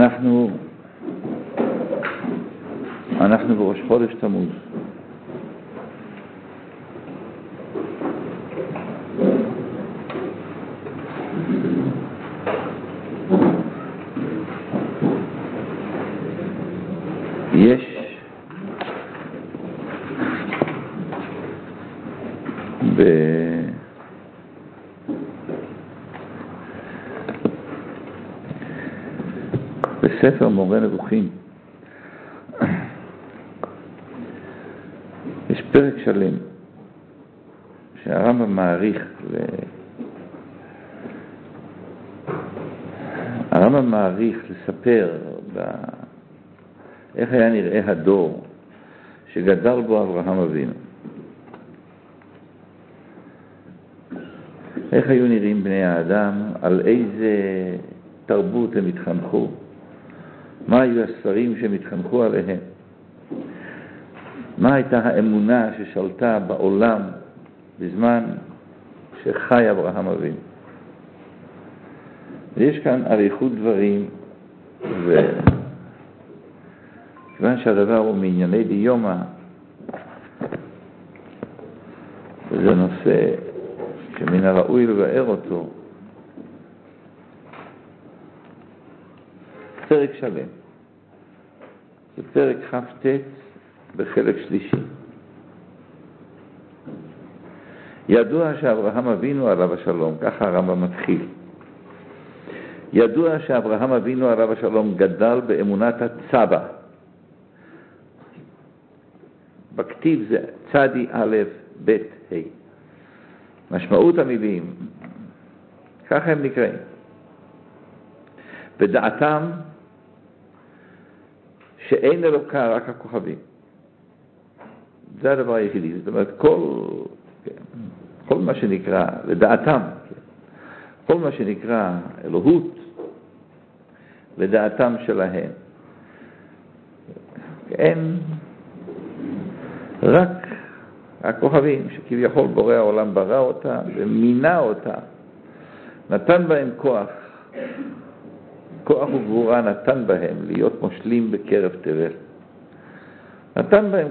אנחנו בראש חודש תמוז. יש בספר מורה נבוכים יש פרק שלם שהרמב"ם מעריך לספר איך היה נראה הדור שגדל בו אברהם אבינו, איך היו נראים בני האדם, על איזה תרבות הם התחנכו, מה היו הספרים שהם התחנכו עליהם, מה הייתה האמונה ששלטה בעולם בזמן שחי אברהם אבינו. ויש כאן אריכות דברים, וכיוון שהדבר הוא מענייני דיומא, וזה נושא שמן הראוי לבאר אותו, פרק שלם. זה פרק כ"ט בחלק שלישי. ידוע שאברהם אבינו עליו השלום, ככה הרמב"ם מתחיל. ידוע שאברהם אבינו עליו השלום גדל באמונת הצבא. בכתיב זה צדי א' ב' ה'. משמעות המילים, ככה הם נקראים. בדעתם שאין אלוקה, רק הכוכבים. זה הדבר היחידי. זאת אומרת, כל מה שנקרא, לדעתם, כל מה שנקרא אלוהות, לדעתם שלהם. אין רק הכוכבים שכביכול בורא העולם ברא אותה ומינה אותה, נתן בהם כוח וגבורה נתן בהם להיות מושלים בקרב תבל. נתן בהם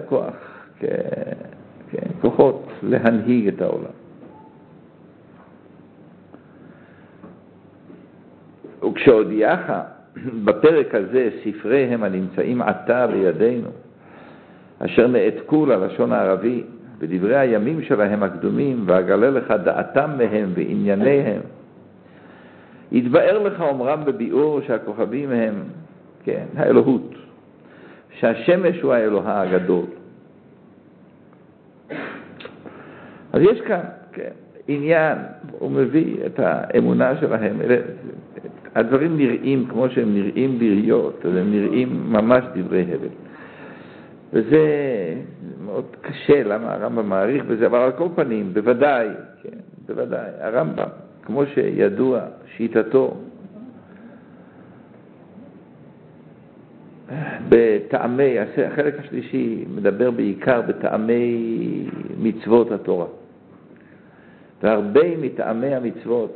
כוחות להנהיג את העולם. וכשהודיעך בפרק הזה ספריהם הנמצאים עתה בידינו, אשר נעתקו ללשון הערבי, בדברי הימים שלהם הקדומים, ואגלה לך דעתם מהם וענייניהם, יתבאר לך אומרם בביאור שהכוכבים הם, האלוהות, שהשמש הוא האלוה הגדול. אז יש כאן עניין, הוא מביא את האמונה שלהם, הדברים נראים כמו שהם נראים בריות, הם נראים ממש דברי הבל. וזה מאוד קשה, למה הרמב"ם מעריך בזה, אבל על כל פנים, בוודאי, הרמב"ם, כמו שידוע, שיטתו, בטעמי, החלק השלישי מדבר בעיקר בטעמי מצוות התורה. והרבה מטעמי המצוות,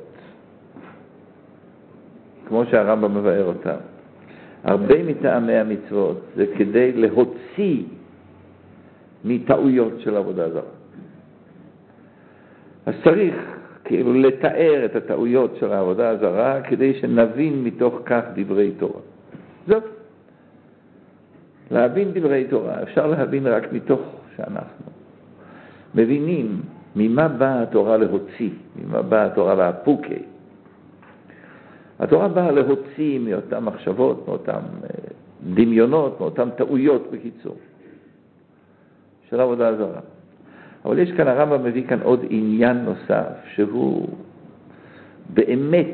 כמו שהרמב"ם מבאר אותם, הרבה מטעמי המצוות זה כדי להוציא מטעויות של עבודה זרה. אז צריך כאילו לתאר את הטעויות של העבודה הזרה כדי שנבין מתוך כך דברי תורה. זאת. להבין דברי תורה, אפשר להבין רק מתוך שאנחנו מבינים ממה באה התורה להוציא, ממה באה התורה להפוקי. התורה באה להוציא מאותן מחשבות, מאותן דמיונות, מאותן טעויות בקיצור, של עבודה זרה. אבל יש כאן, הרמב"ם מביא כאן עוד עניין נוסף, שהוא באמת,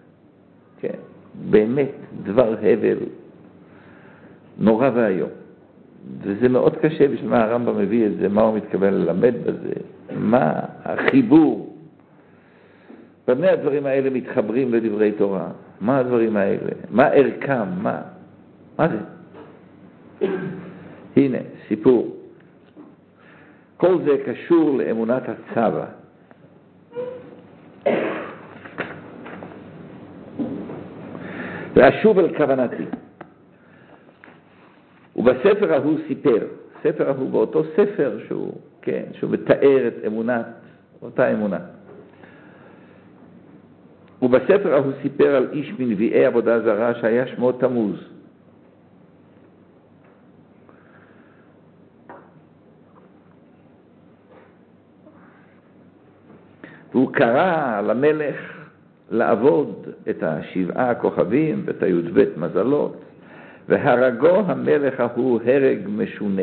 באמת דבר הבל נורא והיום. וזה מאוד קשה בשביל מה הרמב"ם מביא את זה, מה הוא מתכוון ללמד בזה, מה החיבור. במה הדברים האלה מתחברים לדברי תורה? מה הדברים האלה? מה ערכם? מה זה? הנה, סיפור. כל זה קשור לאמונת הצבא. ואשוב אל כוונתי. ובספר ההוא סיפר, ספר ההוא באותו ספר שהוא, כן, שהוא מתאר את אותה אמונה. ובספר ההוא סיפר על איש מנביאי עבודה זרה שהיה שמו תמוז. והוא קרא למלך לעבוד את 7 הכוכבים ואת י"ב מזלות, והרגו המלך ההוא הרג משונה.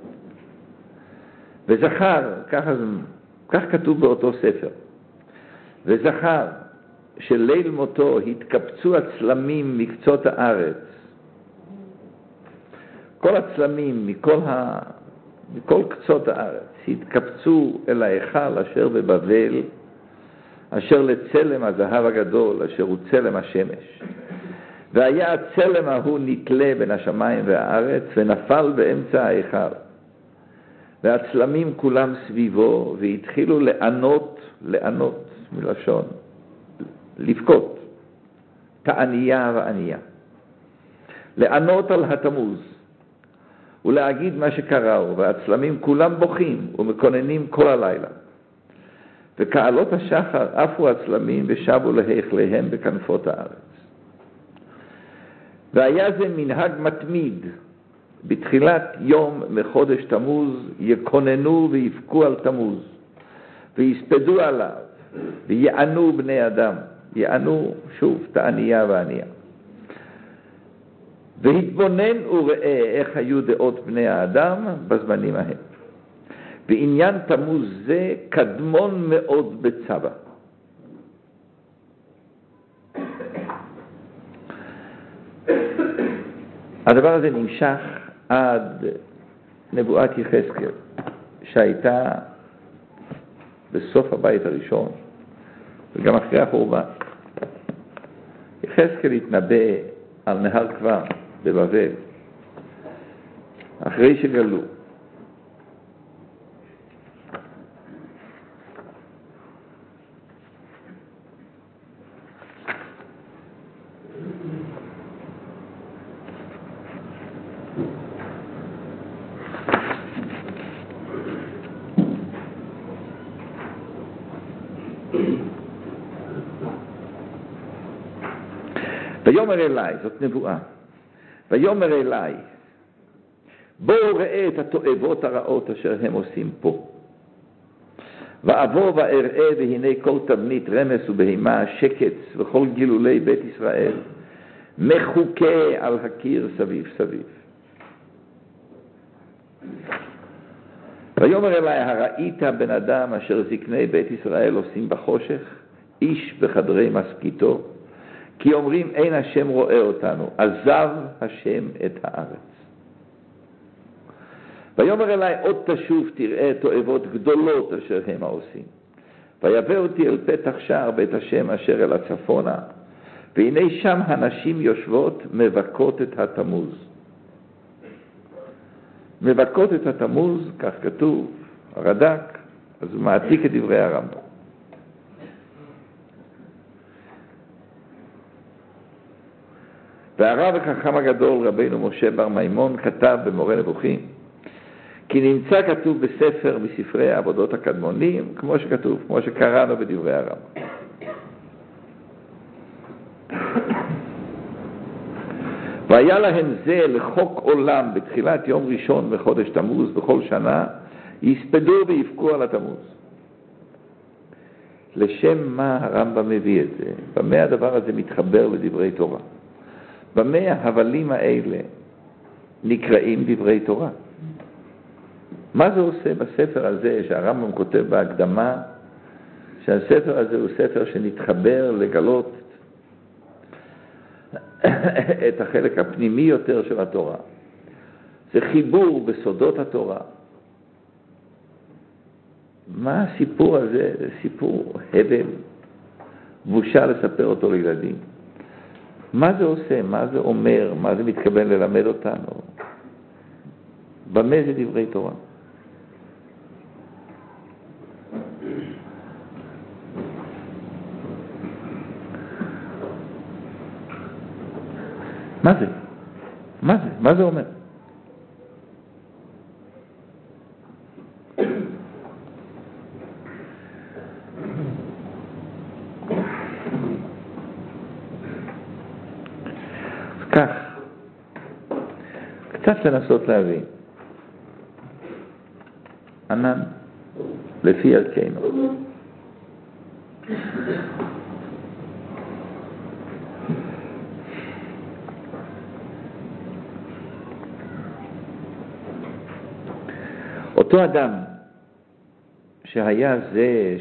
וזכר, כך כתוב באותו ספר, וזכר שליל מותו התקבצו הצלמים מקצות הארץ, כל הצלמים מכל קצות הארץ התקבצו אל ההיכל אשר בבבל, אשר לצלם הזהב הגדול, אשר הוא צלם השמש. והיה הצלם ההוא נתלה בין השמיים והארץ, ונפל באמצע ההיכל. והצלמים כולם סביבו, והתחילו לענות מלשון, לבכות, תענייה וענייה. לענות על התמוז, ולהגיד מה שקראו, והצלמים כולם בוכים ומקוננים כל הלילה. וכעלות השחר עפו הצלמים ושבו להיכליהם בכנפות הארץ. והיה זה מנהג מתמיד, בתחילת יום מחודש תמוז יקוננו ויבכו על תמוז, ויספדו עליו, ויענו בני אדם, יענו שוב תענייה וענייה. והתבונן וראה איך היו דעות בני האדם בזמנים ההם. בעניין תמוז זה קדמון מאוד בצבא. הדבר הזה נמשך עד נבואת יחזקאל, שהייתה בסוף הבית הראשון, וגם אחרי החורבן. יחזקאל התנבא על נהר כבר בבבל, אחרי שגלו. ויאמר אליי, זאת נבואה, ויאמר אליי, בואו ראה את התועבות הרעות אשר הם עושים פה. ואבוא ואראה והנה כל תבנית רמס ובהימה, שקץ וכל גילולי בית ישראל, מחוקה על הקיר סביב סביב. ויאמר אליי, הראית בן אדם אשר זקני בית ישראל עושים בחושך, איש בחדרי מספיתו, כי אומרים אין השם רואה אותנו, עזב השם את הארץ. ויאמר אליי, עוד תשוב תראה תועבות גדולות אשר הם העושים. ויבא אותי אל פתח שער בית השם אשר אל הצפונה, והנה שם הנשים יושבות מבכות את התמוז. מבכות את התמוז, כך כתוב, הרד"ק, אז הוא מעתיק את דברי הרמב"ם. והרב החכם הגדול רבינו משה בר מימון כתב במורה נבוכים, כי נמצא כתוב בספר מספרי העבודות הקדמונים, כמו שכתוב, כמו שקראנו בדברי הרמב"ם. והיה להם זה לחוק עולם בתחילת יום ראשון בחודש תמוז בכל שנה, יספדו ויבכו על התמוז. לשם מה הרמב"ם מביא את זה? במה הדבר הזה מתחבר לדברי תורה? במה ההבלים האלה נקראים דברי תורה? מה זה עושה בספר הזה שהרמב"ם כותב בהקדמה, שהספר הזה הוא ספר שנתחבר לגלות את החלק הפנימי יותר של התורה? זה חיבור בסודות התורה. מה הסיפור הזה? זה סיפור הבל, בושה לספר אותו לילדים. מה זה עושה? מה זה אומר? מה זה מתכוון ללמד אותנו? במה זה דברי תורה? מה זה? מה זה? מה זה אומר? קצת לנסות להבין. ענן, לפי ערכנו. אותו אדם שהיה זה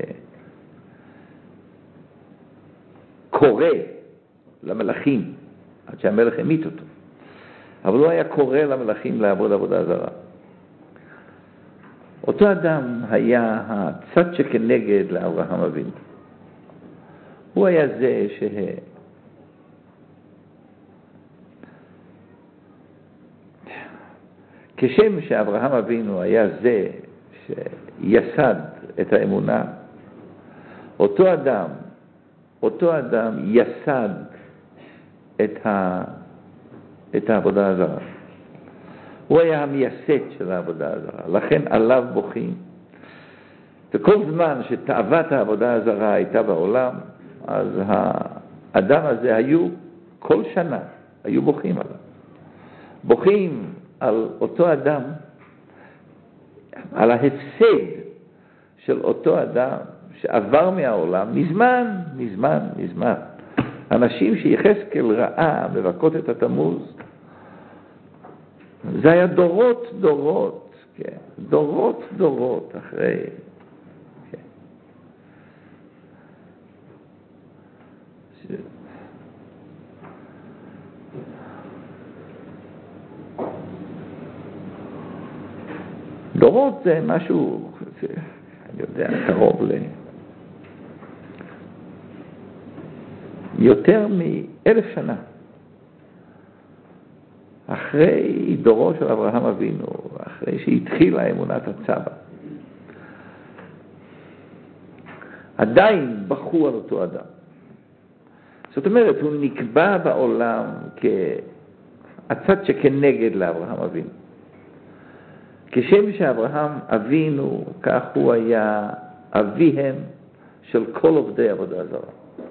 שקורא למלאכים, עד שהמלך המית אותו, אבל הוא היה קורא למלאכים לעבוד עבודה זרה. אותו אדם היה הצד שכנגד לאברהם אבינו. הוא היה זה כשם שאברהם אבינו היה זה שיסד את האמונה, אותו אדם יסד את העבודה הזרה. הוא היה המייסד של העבודה הזרה, לכן עליו בוכים. וכל זמן שתאוות העבודה הזרה הייתה בעולם, אז האדם הזה כל שנה היו בוכים עליו. בוכים על אותו אדם, על ההפסד של אותו אדם שעבר מהעולם מזמן. אנשים שיחזקאל ראה מבכות את התמוז, זה היה דורות, כן, דורות אחרי, כן. דורות זה משהו, אני יודע, קרוב יותר מ1,000 שנה. אחרי דורו של אברהם אבינו, אחרי שהתחילה אמונת הצבא, עדיין בכו על אותו אדם. זאת אומרת, הוא נקבע בעולם כהצד שכנגד לאברהם אבינו. כשם שאברהם אבינו, כך הוא היה אביהם של כל עובדי עבודה זרה.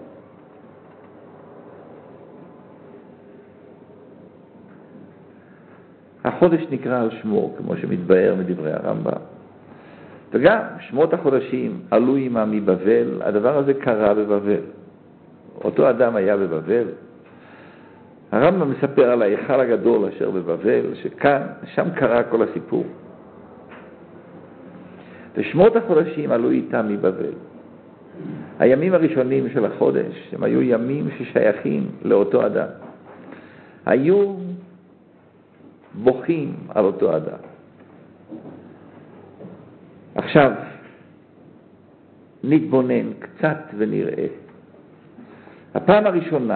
החודש נקרא על שמו, כמו שמתבאר מדברי הרמב"ם. וגם שמות החודשים עלו עמם מבבל, הדבר הזה קרה בבבל. אותו אדם היה בבבל. הרמב"ם מספר על ההיכל הגדול אשר בבבל, שם קרה כל הסיפור. ושמות החודשים עלו איתם מבבל. הימים הראשונים של החודש, הם היו ימים ששייכים לאותו אדם. היו בוכים על אותו אדם. עכשיו, נתבונן קצת ונראה. הפעם הראשונה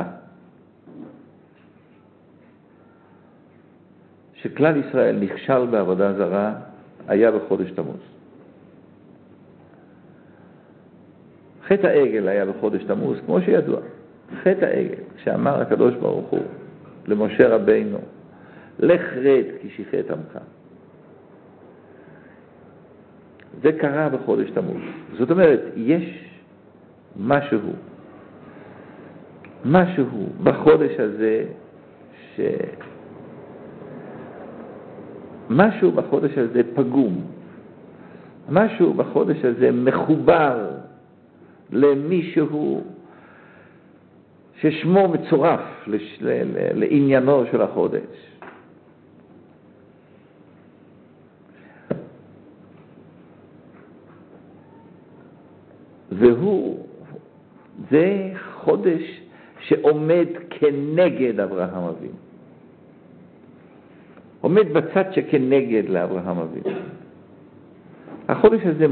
שכלל ישראל נכשל בעבודה זרה היה בחודש תמוז. חטא העגל היה בחודש תמוז, כמו שידוע. חטא העגל, שאמר הקדוש ברוך הוא למשה רבינו, לך רד כי שיחת עמך. זה קרה בחודש תמוז. זאת אומרת, יש משהו בחודש הזה משהו בחודש הזה פגום. משהו בחודש הזה מחובר למישהו ששמו מצורף לעניינו של החודש. זה חודש שעומד כנגד אברהם אבינו. עומד בצד שכנגד לאברהם אבינו. החודש הזה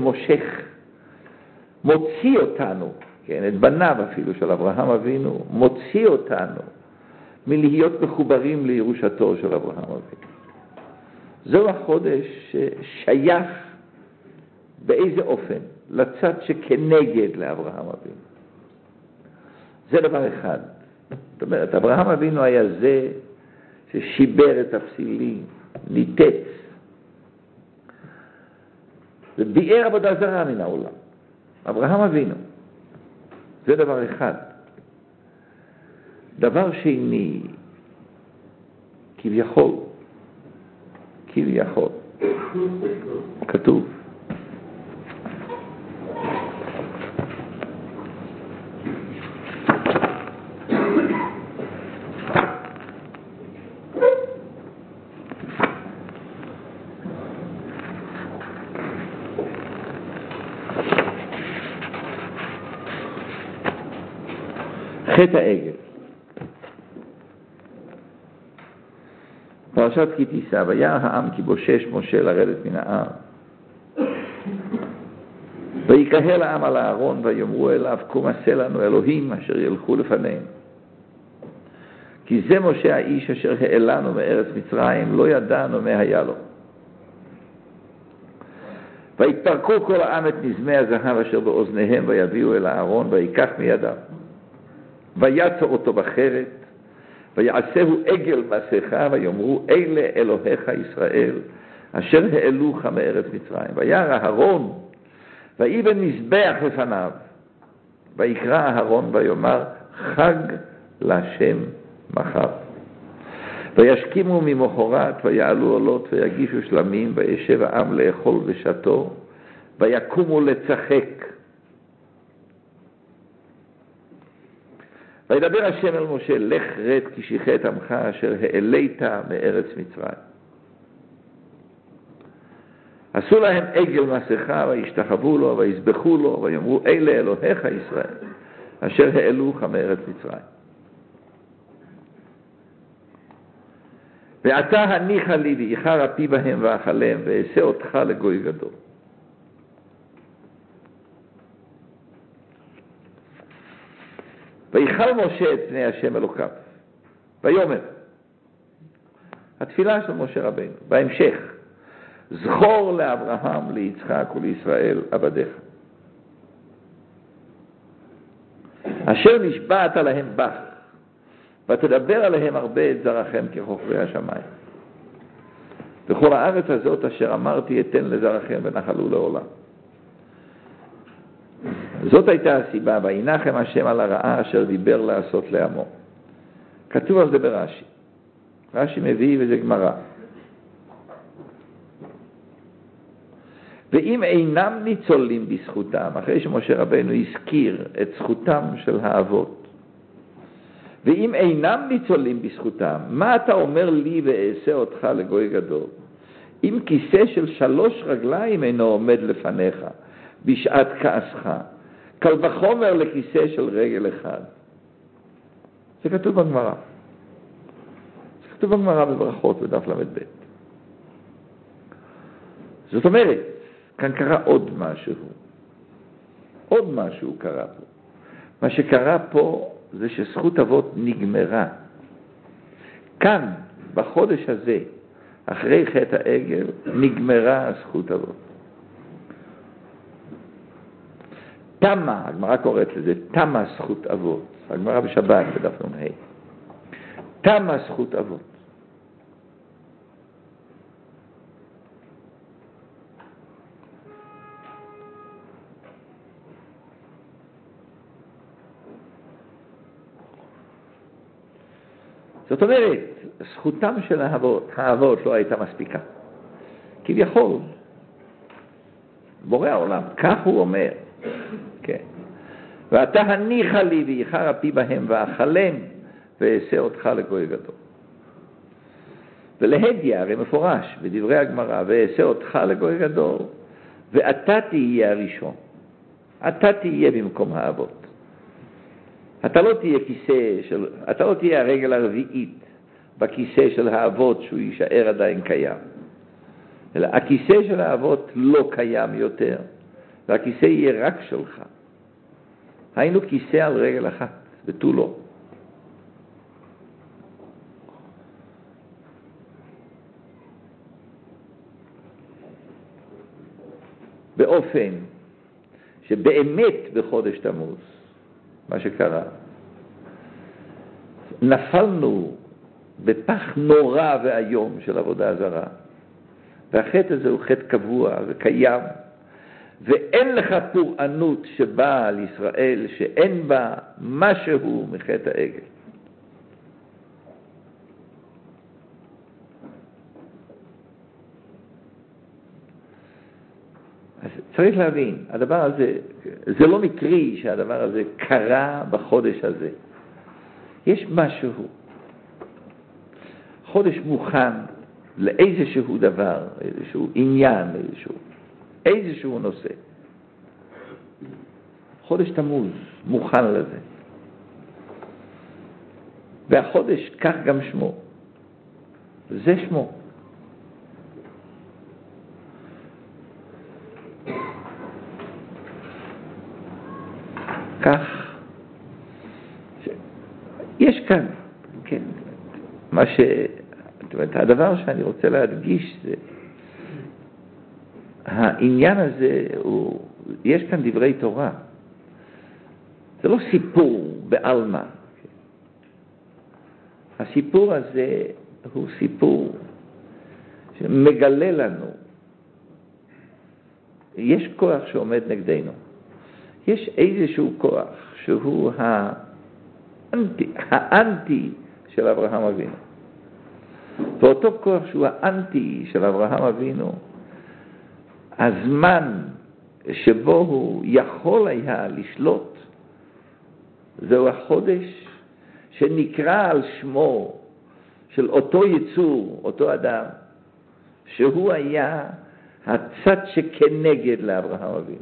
מוציא אותנו, כן, את בניו אפילו של אברהם אבינו, מוציא אותנו מלהיות מחוברים לירושתו של אברהם אבינו. זהו החודש ששייך באיזה אופן? לצד שכנגד לאברהם אבינו. זה דבר אחד. זאת אומרת, אברהם אבינו היה זה ששיבר את הפסילים, ניתץ, וביער עבודה זרה מן העולם. אברהם אבינו. זה דבר אחד. דבר שני, כביכול, כביכול. כתוב. חטא העגל. פרשת כי תישא, וירא העם כי בושש משה לרדת מן ההר. ויקהל העם על הארון ויאמרו אליו, קום עשה לנו אלוהים אשר ילכו לפנינו. כי זה משה האיש אשר העלנו מארץ מצרים, לא ידענו מה היה לו. ויתפרקו כל העם את נזמי הזהב אשר באוזניהם ויביאו אל הארון ויקח מידיו. ויצר אותו בחרת, ויעשהו עגל מסכה, ויאמרו אלה אלוהיך ישראל, אשר העלוך מארץ מצרים. וירא אהרון, ויבן מזבח לפניו, ויקרא אהרון ויאמר חג להשם מחר. וישכימו ממחרת, ויעלו עולות, ויגישו שלמים, וישב העם לאכול ושתו, ויקומו לצחק. וידבר השם אל משה, לך רד כי שיחת עמך אשר העלית מארץ מצרים. עשו להם עגל מסכה וישתחוו לו ויזבחו לו ויאמרו אלה אלוהיך ישראל אשר העלוך מארץ מצרים. ועתה הניחה לי ואיחר אפי בהם ואכלם ואעשה אותך לגוי גדול. ויחל משה את פני השם אלוקיו, ויאמר, התפילה של משה רבינו, בהמשך, זכור לאברהם, ליצחק ולישראל עבדיך, אשר נשבעת להם בך, ותדבר עליהם הרבה את זרעכם ככוכבי השמיים. וכל הארץ הזאת אשר אמרתי אתן לזרעכם ונחלו לעולם. זאת הייתה הסיבה, וינחם השם על הרעה אשר דיבר לעשות לעמו. כתוב על זה ברש"י. רש"י מביא וזה גמרא. ואם אינם ניצולים בזכותם, אחרי שמשה רבנו הזכיר את זכותם של האבות, ואם אינם ניצולים בזכותם, מה אתה אומר לי ואעשה אותך לגוי גדול? אם כיסא של 3 רגליים אינו עומד לפניך בשעת כעסך, קל וחומר לכיסא של רגל אחד. זה כתוב בגמרא. זה כתוב בגמרא בברכות בדף ל"ב. זאת אומרת, כאן קרה עוד משהו. עוד משהו קרה פה. מה שקרה פה זה שזכות אבות נגמרה. כאן, בחודש הזה, אחרי חטא העגל, נגמרה זכות אבות. תמה, הגמרא קוראת לזה, תמה זכות אבות. הגמרא בשבת בדף נ"ה. תמה זכות אבות. זאת אומרת, זכותם של האבות לא הייתה מספיקה. כביכול, בורא העולם, כך הוא אומר. כן. ואתה הניחה לי ואיחר אפי בהם ואכלם ואעשה אותך לגוי גדול. ולהדיא, הרי מפורש בדברי הגמרא, ואעשה אותך לגוי גדול, ואתה תהיה הראשון. אתה תהיה במקום האבות. אתה לא תהיה הרגל הרביעית בכיסא של האבות שהוא יישאר עדיין קיים. אלא הכיסא של האבות לא קיים יותר, והכיסא יהיה רק שלך. היינו כיסא על רגל אחת, בתולו. באופן שבאמת בחודש תמוז, מה שקרה, נפלנו בפח נורא ואיום של עבודה זרה, והחטא הזה הוא חטא קבוע וקיים, ואין לך פורענות שבאה על ישראל שאין בה משהו מחטא העגל. צריך להבין, הדבר הזה, זה לא מקרי שהדבר הזה קרה בחודש הזה. יש משהו, חודש מוכן לאיזשהו דבר, איזשהו עניין, איזשהו נושא. חודש תמוז מוכן לזה. והחודש כך גם שמו. זה שמו. כך. יש כאן, כן, זאת אומרת, הדבר שאני רוצה להדגיש זה, העניין הזה יש כאן דברי תורה. זה לא סיפור בעלמא. הסיפור הזה הוא סיפור שמגלה לנו. יש כוח שעומד נגדנו. יש איזשהו כוח שהוא האנטי של אברהם אבינו. ואותו כוח שהוא האנטי של אברהם אבינו, הזמן שבו הוא יכול היה לשלוט, זהו החודש שנקרא על שמו של אותו יצור, אותו אדם, שהוא היה הצד שכנגד לאברהם אבינו.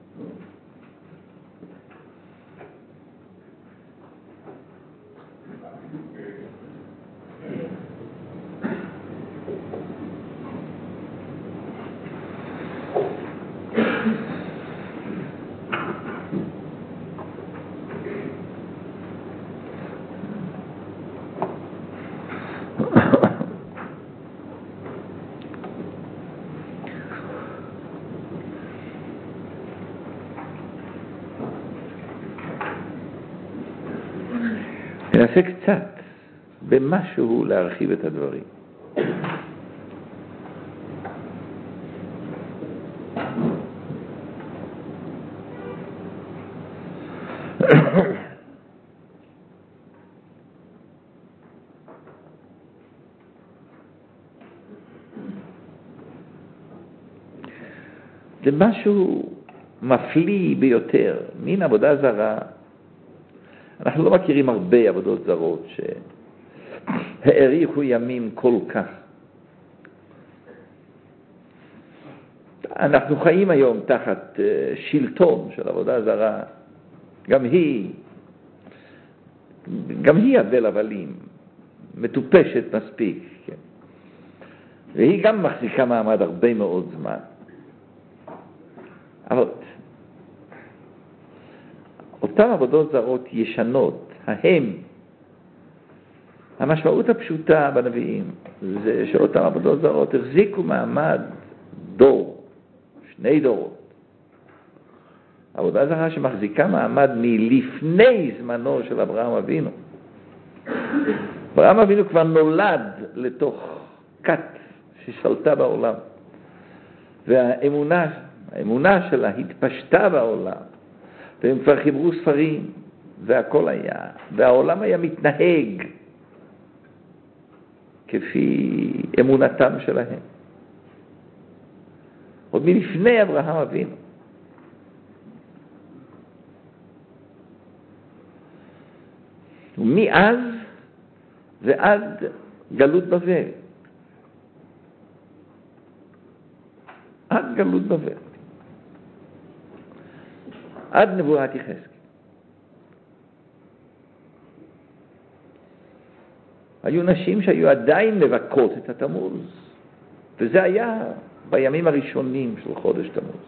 ננסה קצת במשהו להרחיב את הדברים. זה משהו מפליא ביותר, מין עבודה זרה. אנחנו לא מכירים הרבה עבודות זרות שהאריכו ימים כל כך. אנחנו חיים היום תחת שלטון של עבודה זרה. גם היא אבל הבלים, מטופשת מספיק. כן? והיא גם מחזיקה מעמד הרבה מאוד זמן. אבל אותן עבודות זרות ישנות, המשמעות הפשוטה בנביאים זה שאותן עבודות זרות החזיקו מעמד דור, 2 דורות. עבודה זרה שמחזיקה מעמד מלפני זמנו של אברהם אבינו. אברהם אבינו כבר נולד לתוך כת ששלטה בעולם, והאמונה שלה התפשטה בעולם, והם כבר חיברו ספרים, והכל היה, והעולם היה מתנהג כפי אמונתם שלהם. עוד מלפני אברהם אבינו. ומאז ועד גלות בבל. עד גלות בבל. עד נבואת יחזקאל. היו נשים שהיו עדיין מבקרות את התמוז, וזה היה בימים הראשונים של חודש תמוז.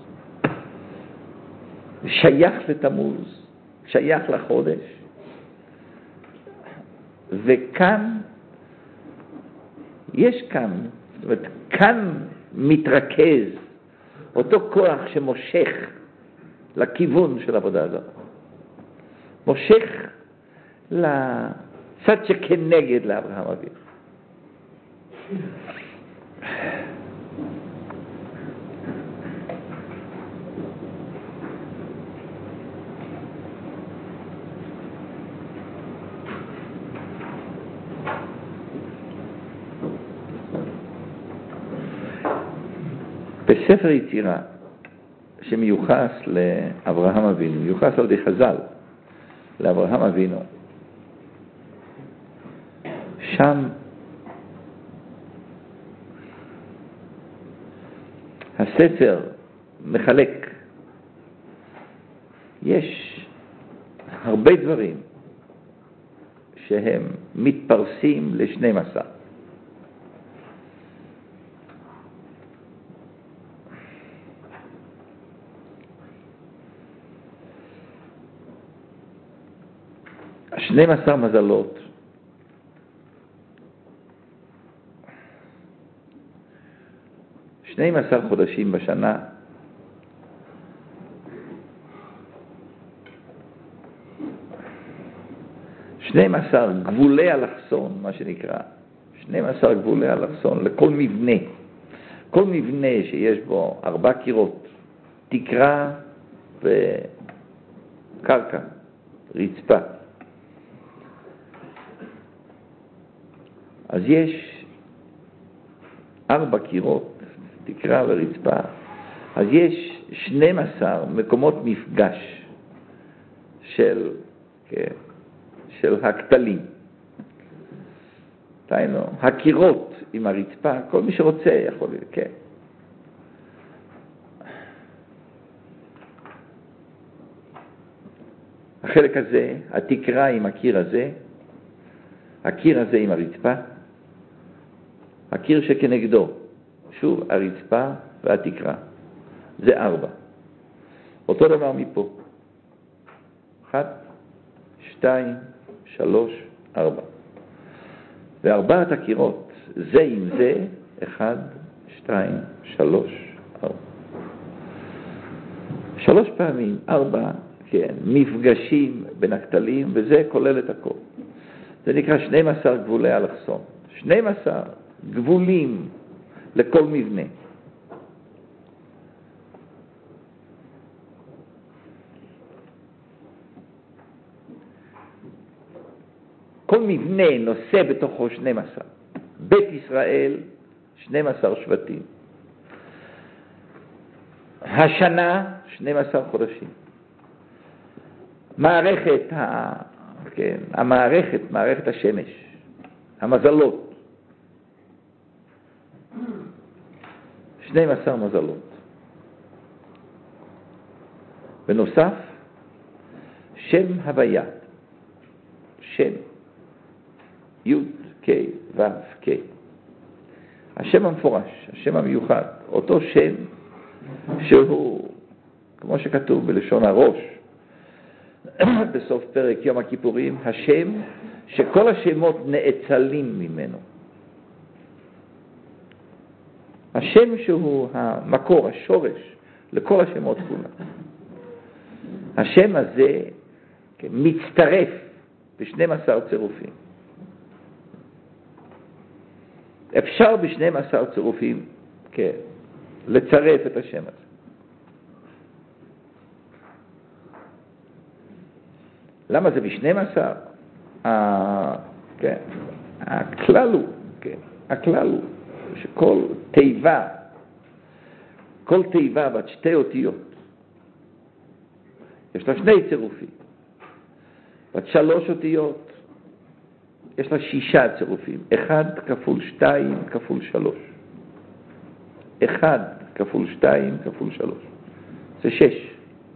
שייך לתמוז, שייך לחודש, וכאן, יש כאן, זאת אומרת, כאן מתרכז אותו כוח שמושך לכיוון של עבודה הזאת. מושך לצד שכנגד לאברהם אבינו. בספר יצירה, שמיוחס לאברהם אבינו, מיוחס על ידי חז"ל לאברהם אבינו. שם הספר מחלק, יש הרבה דברים שהם מתפרסים ל-12. ה-12 מזלות חודשים בשנה, גבולי אלכסון, מה שנקרא, 12 גבולי אלכסון לכל מבנה. כל מבנה שיש בו 4 קירות, תקרה וקרקע, רצפה. אז יש 4 קירות, תקרה ורצפה, אז יש 12 מקומות מפגש של הכתלים. תראינו, הקירות עם הרצפה, כל מי שרוצה יכול, כן. החלק הזה, התקרה עם הקיר הזה, הקיר הזה עם הרצפה, הקיר שכנגדו, שוב הרצפה והתקרה, זה 4. אותו דבר מפה, 1, 2, 3, 4. וארבעת הקירות, זה עם זה, 1, 2, 3, 4. 3 פעמים, 4, כן, מפגשים בין הכתלים, וזה כולל את הכל. זה נקרא 12 גבולי אלכסון. 12 גבולים לכל מבנה. כל מבנה נושא בתוכו 12. בית ישראל, 12 שבטים. השנה, 12 חודשים. מערכת השמש, המזלות. 12 מזלות. בנוסף, שם הוויה. שם. י' ק' ו' ק'. השם המפורש, השם המיוחד, אותו שם שהוא, כמו שכתוב בלשון הראש, בסוף פרק יום הכיפורים, השם שכל השמות נאצלים ממנו. השם שהוא המקור, השורש, לכל השמות כולם. השם הזה מצטרף ב-12 צירופים. אפשר ב-12 צירופים לצרף את השם הזה. למה זה ב-12? הכלל הוא שכל תיבה, בת 2 אותיות, יש לה 2 צירופים. בת 3 אותיות, יש לה 6 צירופים. 1 כפול 2 כפול 3. 1 כפול 2 כפול 3. זה 6.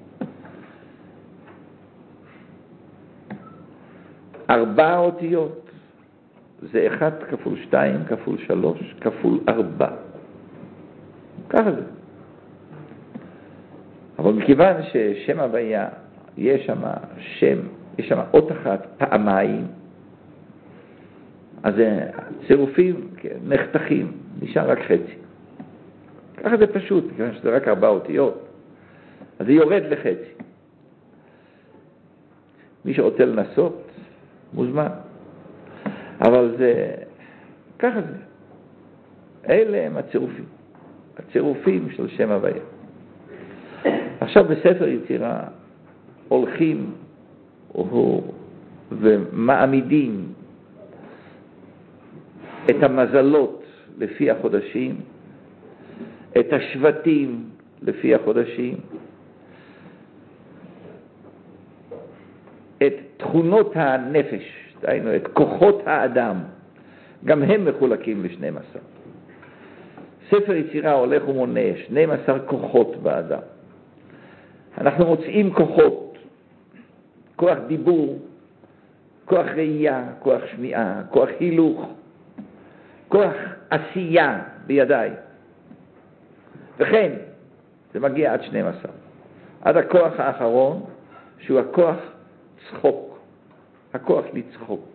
4 אותיות, זה 1 כפול 2 כפול 3 כפול 4. ככה זה. אבל מכיוון ששם הוויה, יש שם אות אחת פעמיים, אז הצירופים נחתכים, נשאר רק חצי. ככה זה פשוט, מכיוון שזה רק 4 אותיות, אז זה יורד לחצי. מי שרוצה לנסות, מוזמן. אבל זה, ככה זה. אלה הם הצירופים של שם הוויה. עכשיו בספר יצירה הולכים ומעמידים את המזלות לפי החודשים, את השבטים לפי החודשים, את תכונות הנפש, דהיינו את כוחות האדם, גם הם מחולקים ל-12. ספר יצירה הולך ומונה 12 כוחות באדם. אנחנו מוצאים כוחות, כוח דיבור, כוח ראייה, כוח שמיעה, כוח הילוך, כוח עשייה בידיי. וכן, זה מגיע עד 12. עד הכוח האחרון, שהוא הכוח צחוק, הכוח לצחוק.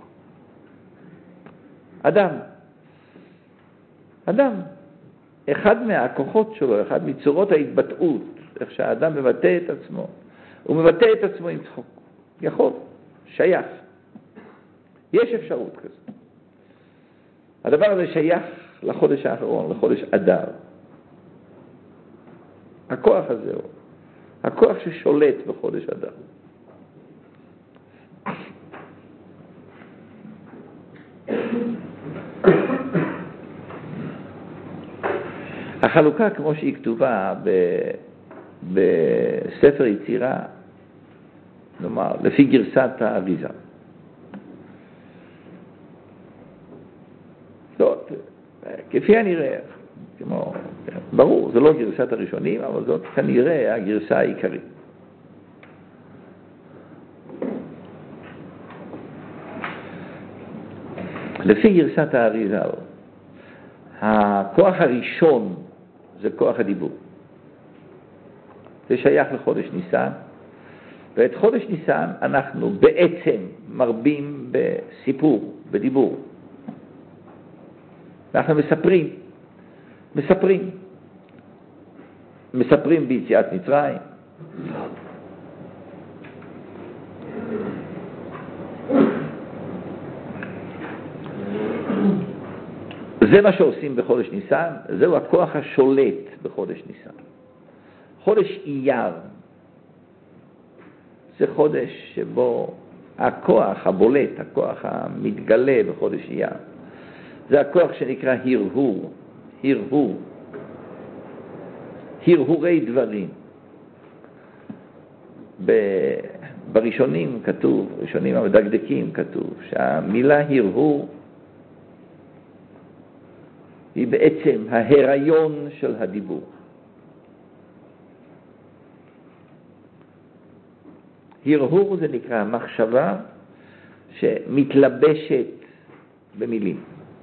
אדם, אחד מהכוחות שלו, אחד מצורות ההתבטאות, איך שהאדם מבטא את עצמו, הוא מבטא את עצמו עם צחוק. יכול, שייך. יש אפשרות כזאת. הדבר הזה שייך לחודש האחרון, לחודש אדר. הכוח הזה הוא הכוח ששולט בחודש אדר. החלוקה כמו שהיא כתובה בספר יצירה, נאמר, לפי גרסת האריזה. לא, כפי הנראה, כמו, ברור, זה לא גרסת הראשונים, אבל זאת כנראה הגרסה העיקרית. לפי גרסת האריזה, הכוח הראשון זה כוח הדיבור. זה שייך לחודש ניסן, ואת חודש ניסן אנחנו בעצם מרבים בסיפור, בדיבור. אנחנו מספרים ביציאת מצרים. זה מה שעושים בחודש ניסן, זהו הכוח השולט בחודש ניסן. חודש אייר זה חודש שבו הכוח הבולט, הכוח המתגלה בחודש אייר, זה הכוח שנקרא הרהורי דברים. בראשונים כתוב, ראשונים המדקדקים כתוב, שהמילה הרהור היא בעצם ההיריון של הדיבור. הרהור זה נקרא מחשבה שמתלבשת במילים.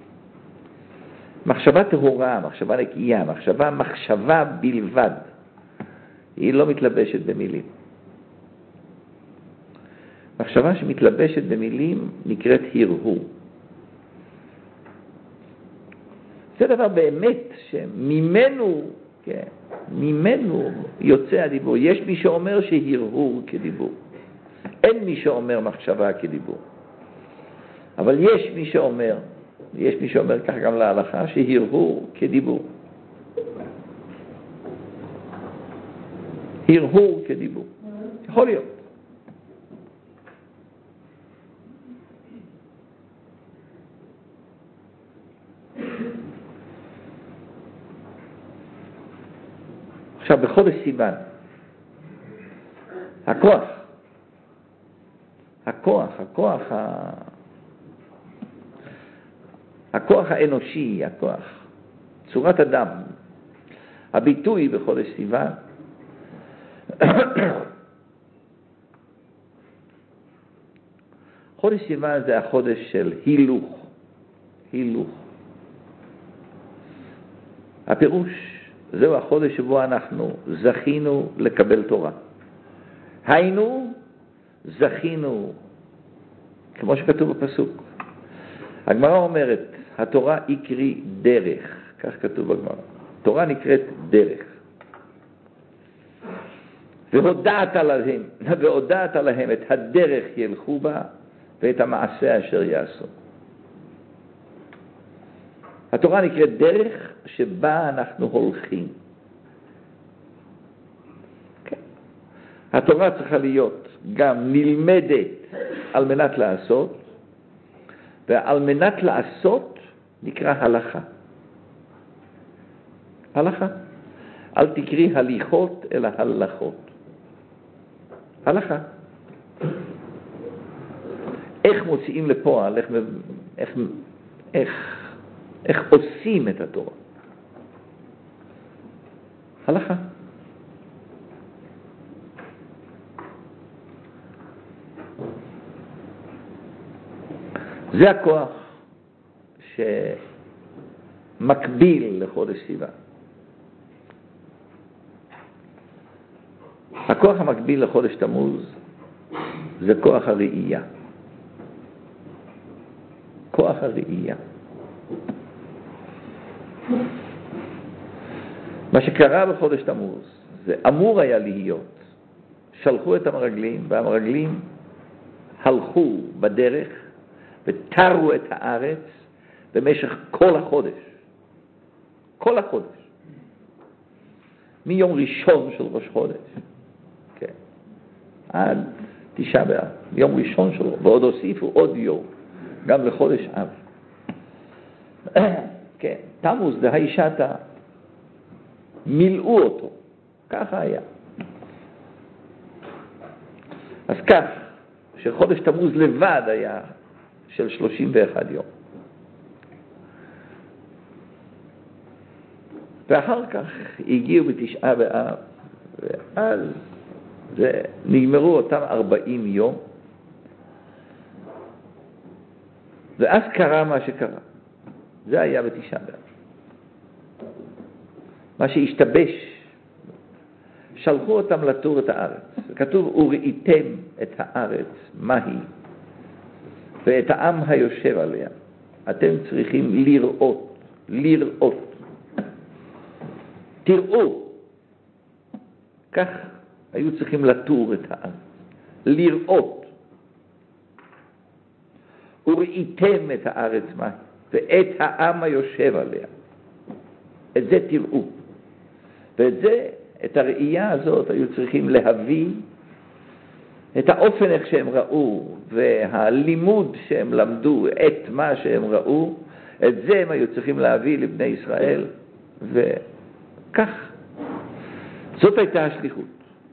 מחשבה טהורה, מחשבה נקייה, מחשבה בלבד. היא לא מתלבשת במילים. מחשבה שמתלבשת במילים נקראת הרהור. זה דבר באמת שממנו, כן, ממנו יוצא הדיבור. יש מי שאומר שהרהור כדיבור. אין מי שאומר מחשבה כדיבור. אבל יש מי שאומר כך גם להלכה, שהרהור כדיבור. הרהור כדיבור. יכול להיות. עכשיו, בחודש סיוון, הכוח האנושי, צורת אדם, הביטוי בחודש סיוון, חודש סיוון זה החודש של הילוך. הפירוש, זהו החודש שבו אנחנו זכינו לקבל תורה. היינו, זכינו, כמו שכתוב בפסוק. הגמרא אומרת, התורה היא קרי דרך, כך כתוב בגמרא. תורה נקראת דרך. והודעת להם את הדרך ילכו בה ואת המעשה אשר יעשו. התורה נקראת דרך שבה אנחנו הולכים. כן. התורה צריכה להיות גם נלמדת על מנת לעשות, ועל מנת לעשות נקרא הלכה. הלכה. אל תקרי הליכות אלא הלכות. הלכה. איך מוציאים לפועל, איך עושים את התורה. הלכה. זה הכוח שמקביל לחודש סיוון. הכוח המקביל לחודש תמוז זה כוח הראייה. כוח הראייה. מה שקרה בחודש תמוז זה אמור היה להיות, שלחו את המרגלים והמרגלים הלכו בדרך ותרו את הארץ במשך כל החודש. כל החודש. מיום ראשון של ראש חודש. כן. עד תשעה באב. יום ראשון שלו. ועוד הוסיפו עוד יום. גם לחודש אב. כן. תמוז דהי שתה. מילאו אותו. ככה היה. אז כך, שחודש תמוז לבד היה של 31 יום. ואחר כך הגיעו בתשעה באב, ואז נגמרו אותם 40 יום, ואז קרה מה שקרה. זה היה בתשעה באב. מה שהשתבש, שלחו אותם לתור את הארץ. כתוב, וראיתם את הארץ, מהי, ואת העם היושב עליה. אתם צריכים לראות, לראות. תראו. כך היו צריכים לתור את הארץ. לראות. וראיתם את הארץ, מהי, ואת העם היושב עליה. את זה תראו. ואת זה, את הראייה הזאת, היו צריכים להביא את האופן איך שהם ראו, והלימוד שהם למדו, את מה שהם ראו, את זה הם היו צריכים להביא לבני ישראל, וכך. זאת הייתה השליחות.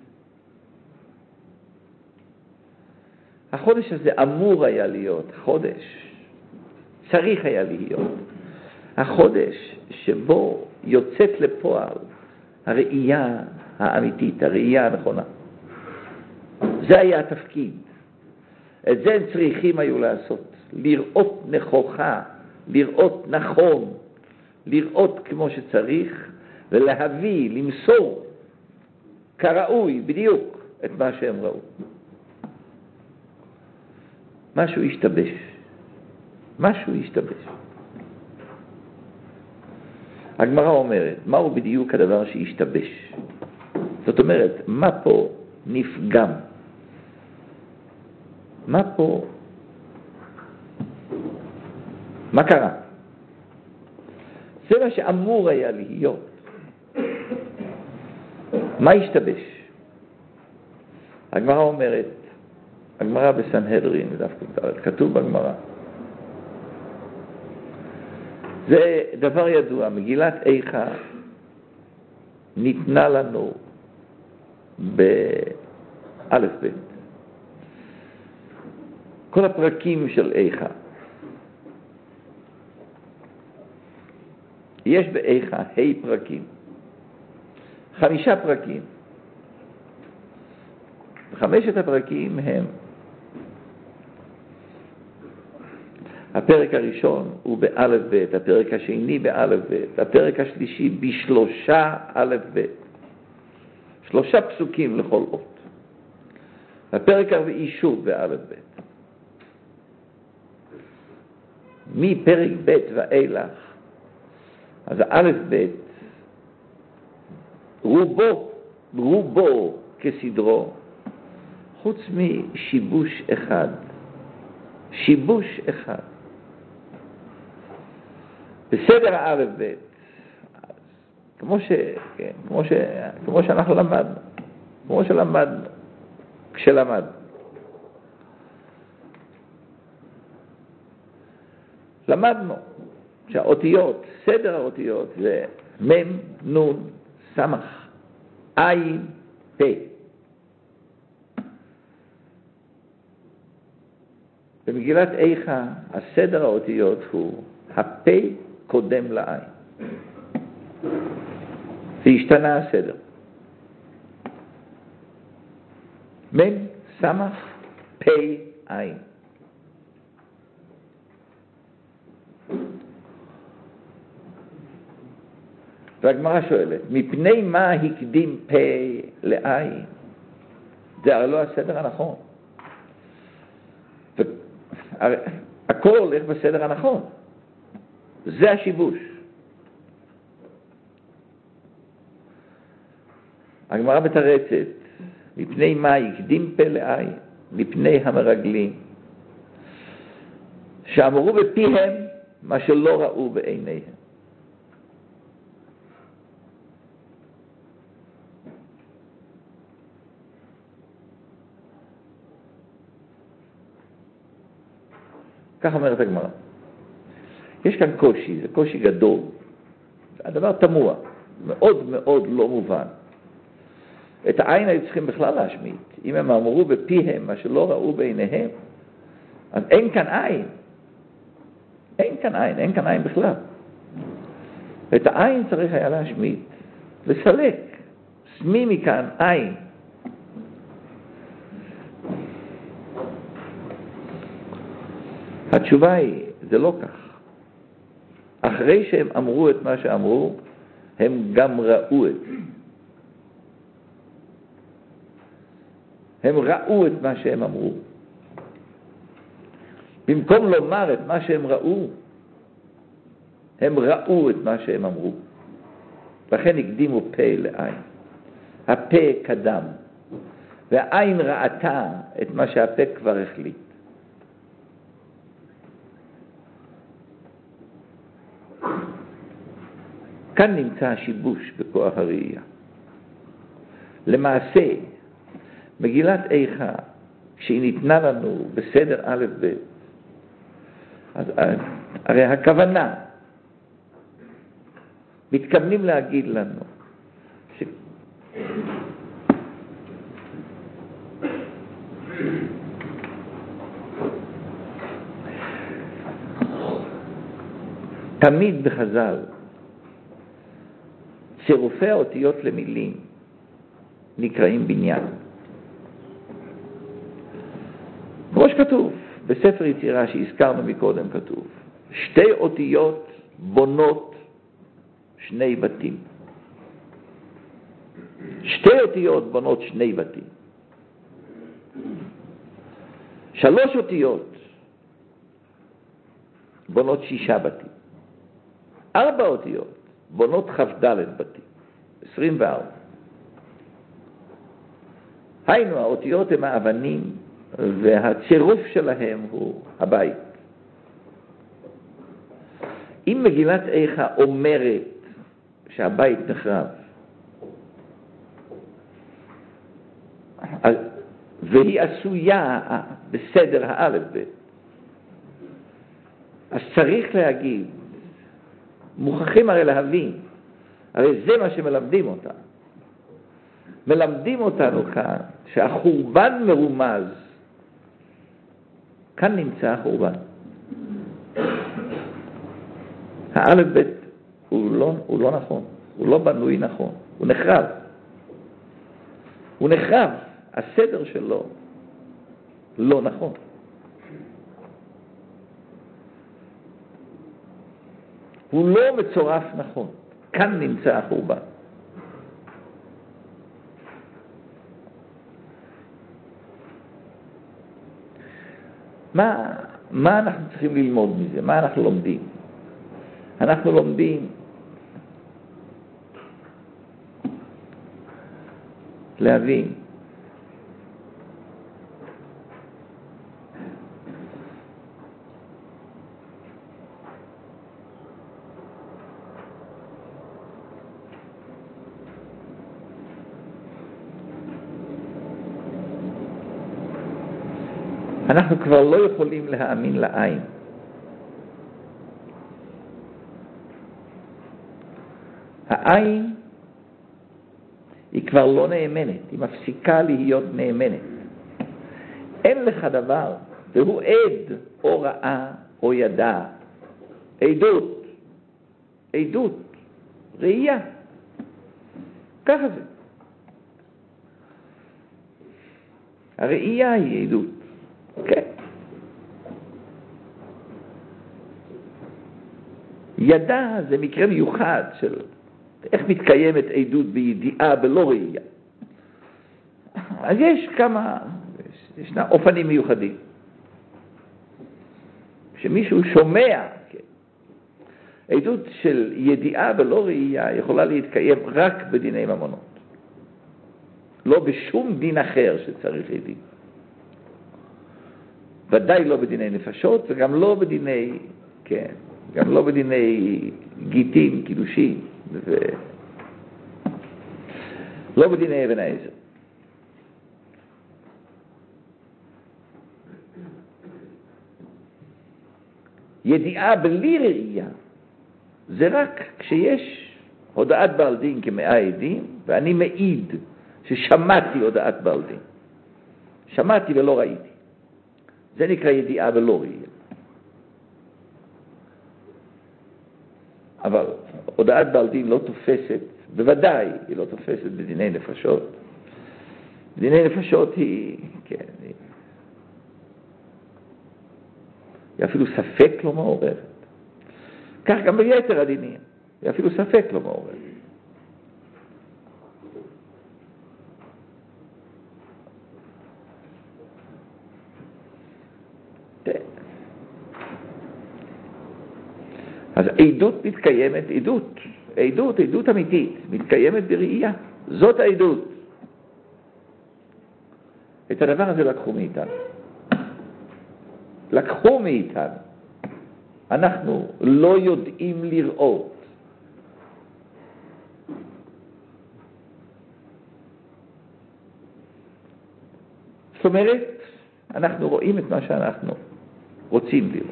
החודש הזה אמור היה להיות חודש, צריך היה להיות, החודש שבו יוצאת לפועל הראייה האמיתית, הראייה הנכונה. זה היה התפקיד. את זה הם צריכים היו לעשות. לראות נכוחה, לראות נכון, לראות כמו שצריך, ולהביא, למסור כראוי בדיוק את מה שהם ראו. משהו השתבש. משהו השתבש. הגמרא אומרת, מהו בדיוק הדבר שהשתבש? זאת אומרת, מה פה נפגם? מה פה? מה קרה? זה מה שאמור היה להיות. מה השתבש? הגמרא אומרת, הגמרא בסנהדרין, כתוב בגמרא, זה דבר ידוע, מגילת איכה ניתנה לנו באלף בית. כל הפרקים של איכה. יש באיכה פרקים. 5 פרקים. 5 הפרקים הם הפרק הראשון הוא באלף בית, הפרק השני באלף בית, הפרק השלישי ב3 אלף בית. 3 פסוקים לכל אות. הפרק הרביעי שוב באלף בית. מפרק בית ואילך, אז האלף בית, רובו כסדרו, חוץ משיבוש אחד. שיבוש אחד. בסדר האלף בית, כמו שאנחנו למדנו, כמו שלמדנו, כשלמדנו. למדנו שהאותיות, סדר האותיות זה מם, נון, סמך, עין, פה. במגילת איכה, הסדר האותיות הוא הפה קודם לעין. והשתנה הסדר. מן, סמך, פה, עין. והגמרא שואלת, מפני מה הקדים פה לעין? זה הרי לא הסדר הנכון. הכל הולך בסדר הנכון. זה השיבוש. הגמרא מתרצת, מפני מה הקדים פה לעין? מפני המרגלים, שאמרו בפיהם מה שלא ראו בעיניהם. כך אומרת הגמרא. יש כאן קושי, זה קושי גדול. הדבר תמוה, מאוד מאוד לא מובן. את העין היו צריכים בכלל להשמיט. אם הם אמרו בפיהם מה שלא ראו בעיניהם, אז אין כאן עין. אין כאן עין בכלל. את העין צריך היה להשמיט, לסלק. שמי מכאן עין. התשובה היא, זה לא כך. אחרי שהם אמרו את מה שאמרו, הם גם ראו את זה. הם ראו את מה שהם אמרו. במקום לומר את מה שהם ראו, הם ראו את מה שהם אמרו. לכן הקדימו פה לעין. הפה קדם, והעין ראתה את מה שהפה כבר החליט. כאן נמצא השיבוש בכוח הראייה. למעשה, מגילת איכה, כשהיא ניתנה לנו בסדר א' ב', אז הרי הכוונה, מתכוונים להגיד לנו, תמיד בחז"ל, צירופי האותיות למילים נקראים בניין. כמו שכתוב, בספר יצירה שהזכרנו מקודם כתוב, שתי אותיות בונות שני בתים. שתי אותיות בונות שני בתים. שלוש אותיות בונות 6 בתים. 4 אותיות בונות כ"ד בתים, 24. היינו, האותיות הם האבנים, והצירוף שלהם הוא הבית. אם מגילת איכה אומרת שהבית נחרב, והיא עשויה בסדר האלף ב', אז צריך להגיד, מוכרחים הרי להבין, הרי זה מה שמלמדים אותנו. מלמדים אותנו כאן שהחורבן מרומז. כאן נמצא החורבן. האלף ב' הוא לא נכון, הוא לא בנוי נכון, הוא נחרב. הוא נחרב, הסדר שלו לא נכון. הוא לא מצורף נכון. כאן נמצא החורבן. מה אנחנו צריכים ללמוד מזה? מה אנחנו לומדים? אנחנו לומדים להבין אנחנו כבר לא יכולים להאמין לעין. העין היא כבר לא נאמנת, היא מפסיקה להיות נאמנת. אין לך דבר והוא עד או ראה או ידע. עדות, עדות, ראייה. ככה זה. הראייה היא עדות. כן. ידע זה מקרה מיוחד של איך מתקיימת עדות בידיעה בלא ראייה. אז ישנה אופנים מיוחדים. שמישהו שומע, כן. עדות של ידיעה בלא ראייה יכולה להתקיים רק בדיני ממונות. לא בשום דין אחר שצריך עדים. ודאי לא בדיני נפשות וגם לא בדיני, כן, גם לא בדיני גיטין, קידושין, לא בדיני אבן העזר. ידיעה בלי ראייה זה רק כשיש הודעת בעל דין כמאה עדים, ואני מעיד ששמעתי הודעת בעל דין. שמעתי ולא ראיתי. זה נקרא ידיעה ולא ראייה. אבל הודעת בעל דין לא תופסת, בוודאי היא לא תופסת בדיני נפשות. בדיני נפשות היא, כן, היא אפילו ספק לא מעוררת. כך גם ביתר הדינים, היא אפילו ספק לא מעוררת. אז עדות מתקיימת, עדות אמיתית, מתקיימת בראייה. זאת העדות. את הדבר הזה לקחו מאיתנו. לקחו מאיתנו. אנחנו לא יודעים לראות. זאת אומרת, אנחנו רואים את מה שאנחנו רוצים לראות.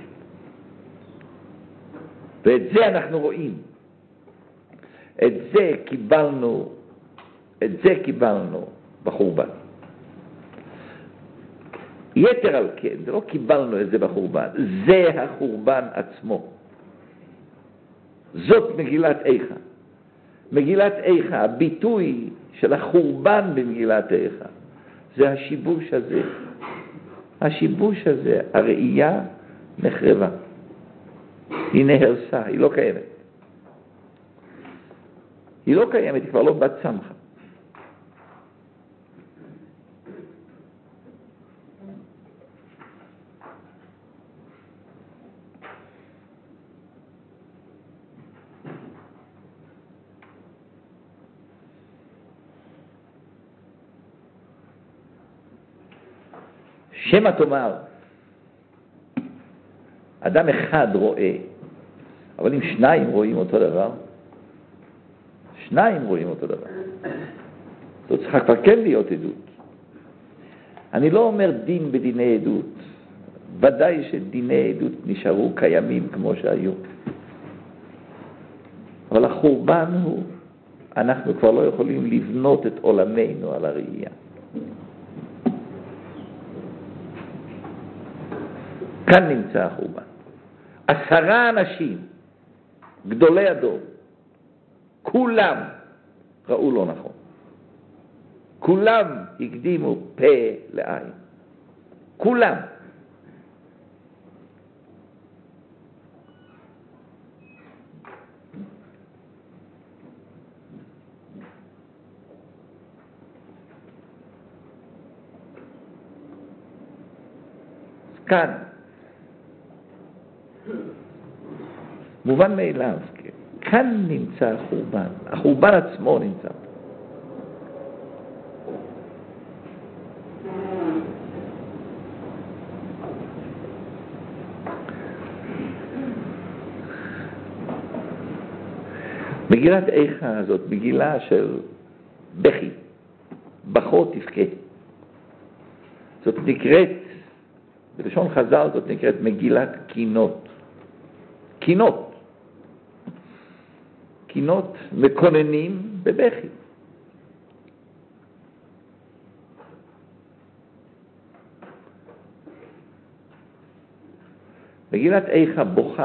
ואת זה אנחנו רואים. את זה קיבלנו בחורבן. יתר על כן, זה לא קיבלנו את זה בחורבן, זה החורבן עצמו. זאת מגילת איכה. מגילת איכה, הביטוי של החורבן במגילת איכה, זה השיבוש הזה. השיבוש הזה, הראייה נחרבה. היא נהרסה, היא לא קיימת. היא לא קיימת, היא כבר לא בת צמחה. שמא תאמר, אדם אחד רואה, אבל אם שניים רואים אותו דבר, זאת צריכה כבר כן להיות עדות. אני לא אומר דין בדיני עדות, ודאי שדיני עדות נשארו קיימים כמו שהיו. אבל החורבן הוא, אנחנו כבר לא יכולים לבנות את עולמנו על הראייה. כאן נמצא החורבן. 10 אנשים, גדולי הדור, כולם ראו לא נכון. כולם הקדימו פה לעין. כולם. כאן. מובן מאליו, כאן נמצא החורבן. החורבן עצמו נמצא. מגילת איכה הזאת, מגילה של בכי, בכו תבכה. זאת נקראת, בלשון חז"ל זאת נקראת מגילת קינות. קינות. קינות מקוננים בבכי. מגילת איכה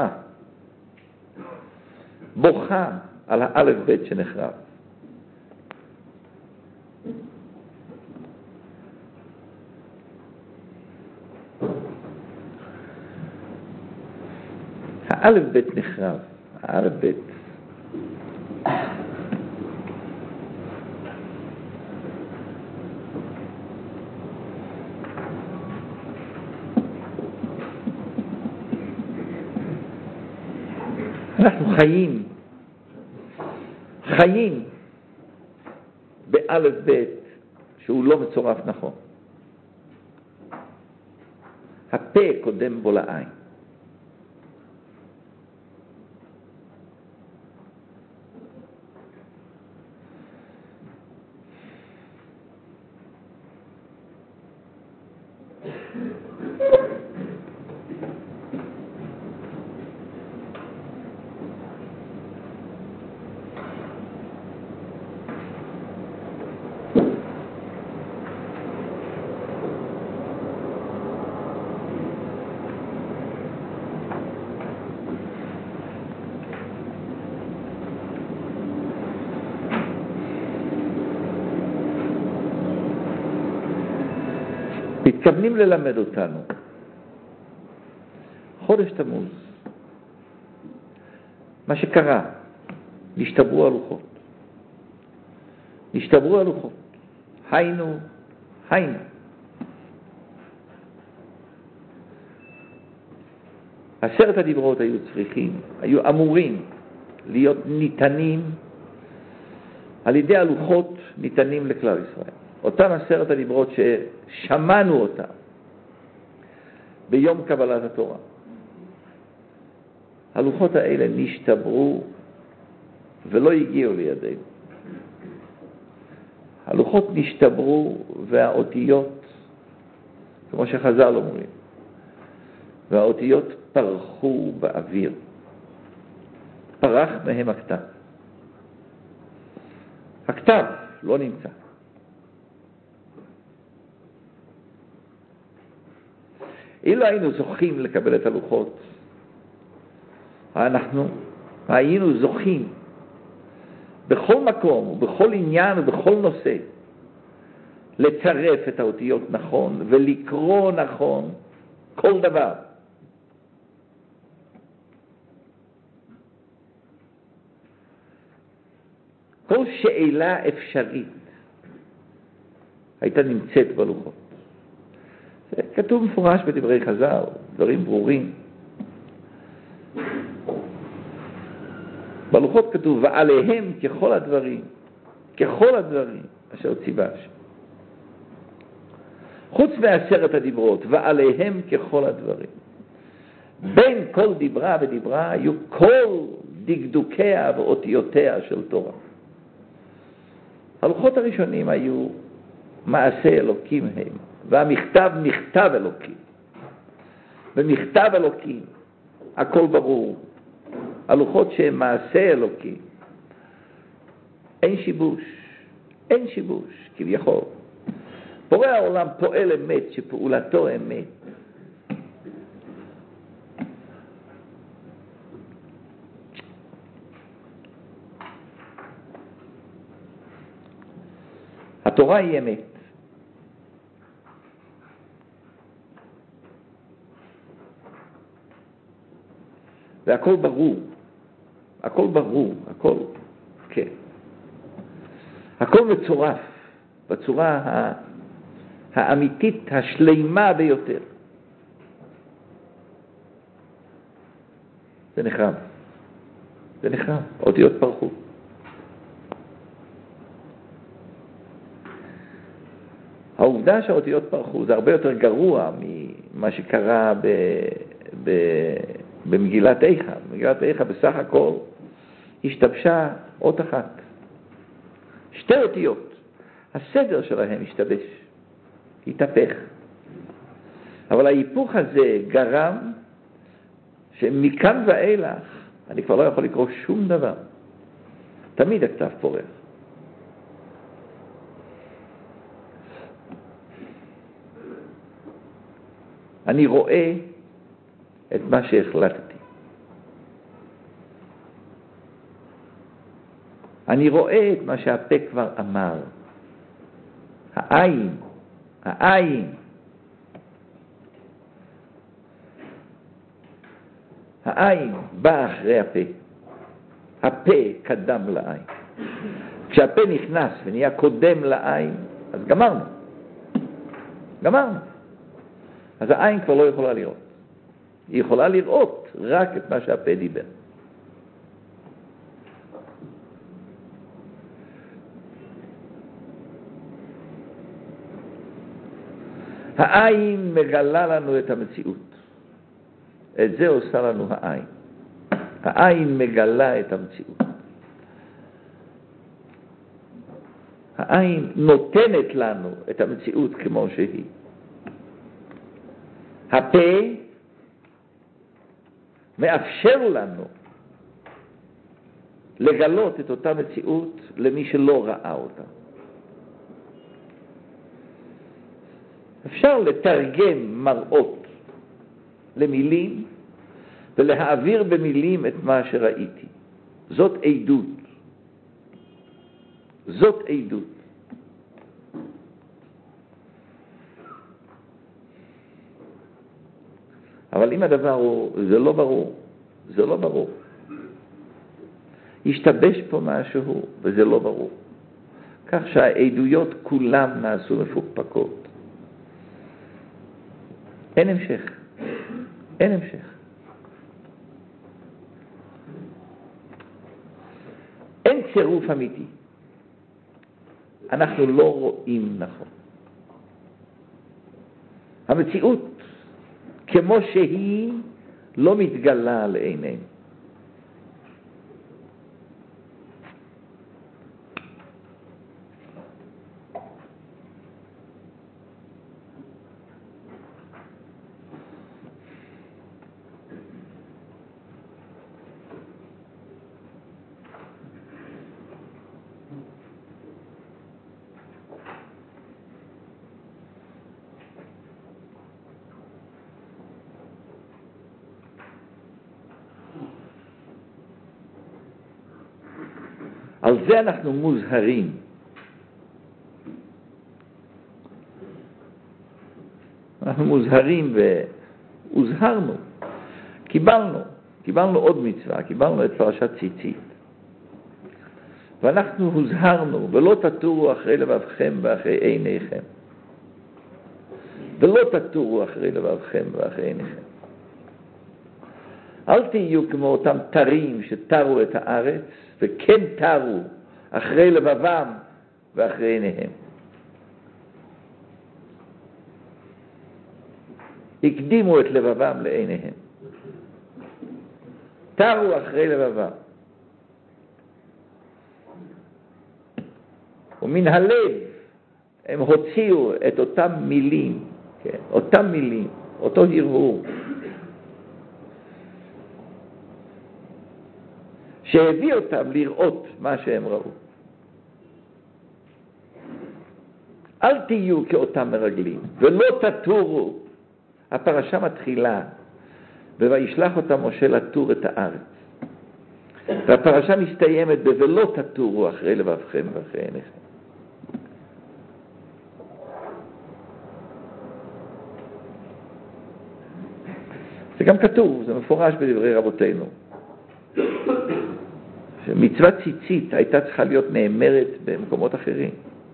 בוכה על האלף בית שנחרב. האלף בית נחרב, האלף בית. אנחנו חיים באלף בית שהוא לא מצורף נכון. הפה קודם בו לעין. מתכוונים ללמד אותנו חודש תמוז, מה שקרה, נשתברו הלוחות, היינו, 10 הדיברות היו אמורים להיות ניתנים על ידי הלוחות, ניתנים לכלל ישראל. אותם 10 הדיברות ששמענו אותם ביום קבלת התורה, הלוחות האלה נשתברו ולא הגיעו לידינו. הלוחות נשתברו והאותיות, כמו שחז"ל אומרים, והאותיות פרחו באוויר. פרח מהם הכתב לא נמצא. אילו היינו זוכים לקבל את הלוחות, אנחנו היינו זוכים בכל מקום ובכל עניין ובכל נושא לצרף את האותיות נכון ולקרוא נכון כל דבר. כל שאלה אפשרית הייתה נמצאת בלוחות. זה כתוב מפורש בדברי חז"ל, דברים ברורים. בלוחות כתוב, ועליהם ככל הדברים אשר ציווה השם. חוץ מ10 הדיברות, ועליהם ככל הדברים. בין כל דיברה ודיברה היו כל דקדוקיה ואותיותיה של תורה. הלוחות הראשונים היו מעשה אלוקים הם, והמכתב מכתב אלוקים. במכתב אלוקים הכל ברור. הלוחות שהם מעשה אלוקים, אין שיבוש, כביכול. בורא העולם פועל אמת, שפעולתו אמת. התורה היא אמת. והכל ברור, כן. הכל מצורף בצורה האמיתית, השלימה ביותר. זה נחרב, אותיות פרחו. העובדה שהאותיות פרחו זה הרבה יותר גרוע ממה שקרה במגילת איכה. במגילת איכה בסך הכל השתבשה אות אחת. 2 אותיות. הסדר שלהם השתבש, התהפך. אבל ההיפוך הזה גרם שמכאן ואילך אני כבר לא יכול לקרוא שום דבר. תמיד הכתב פורח. אני רואה את מה שהחלטתי. אני רואה את מה שהפה כבר אמר. העין בא אחרי הפה. הפה קדם לעין. כשהפה נכנס ונהיה קודם לעין, אז גמרנו. אז העין כבר לא יכולה לראות. היא יכולה לראות רק את מה שהפה דיבר. העין מגלה לנו את המציאות. את זה עושה לנו העין. העין מגלה את המציאות. העין נותנת לנו את המציאות כמו שהיא. הפה מאפשר לנו לגלות את אותה מציאות למי שלא ראה אותה. אפשר לתרגם מראות למילים ולהעביר במילים את מה שראיתי. זאת עדות. אבל אם הדבר זה לא ברור. ישתבש פה משהו וזה לא ברור. כך שהעדויות כולם נעשו מפוקפקות. אין המשך. אין צירוף אמיתי. אנחנו לא רואים נכון. המציאות כמו שהיא לא מתגלה לעינינו. על זה אנחנו מוזהרים. אנחנו מוזהרים והוזהרנו. קיבלנו עוד מצווה, קיבלנו את פרשת ציצית. ואנחנו הוזהרנו, ולא תטורו אחרי לבבכם ואחרי עיניכם. ולא תטורו אחרי לבבכם ואחרי עיניכם. אל תהיו כמו אותם תרים שתרו את הארץ, וכן תרו אחרי לבבם ואחרי עיניהם. הקדימו את לבבם לעיניהם. תרו אחרי לבבם. ומן הלב הם הוציאו את אותם מילים, כן, אותם מילים, אותו הרהור, שהביא אותם לראות מה שהם ראו. אל תהיו כאותם מרגלים, ולא תטורו. הפרשה מתחילה, וישלח אותם משה לטור את הארץ. והפרשה מסתיימת ולא תטורו אחרי לבבכם ואחרי עיניכם. זה גם כתוב, זה מפורש בדברי רבותינו. שמצוות ציצית הייתה צריכה להיות נאמרת במקומות אחרים.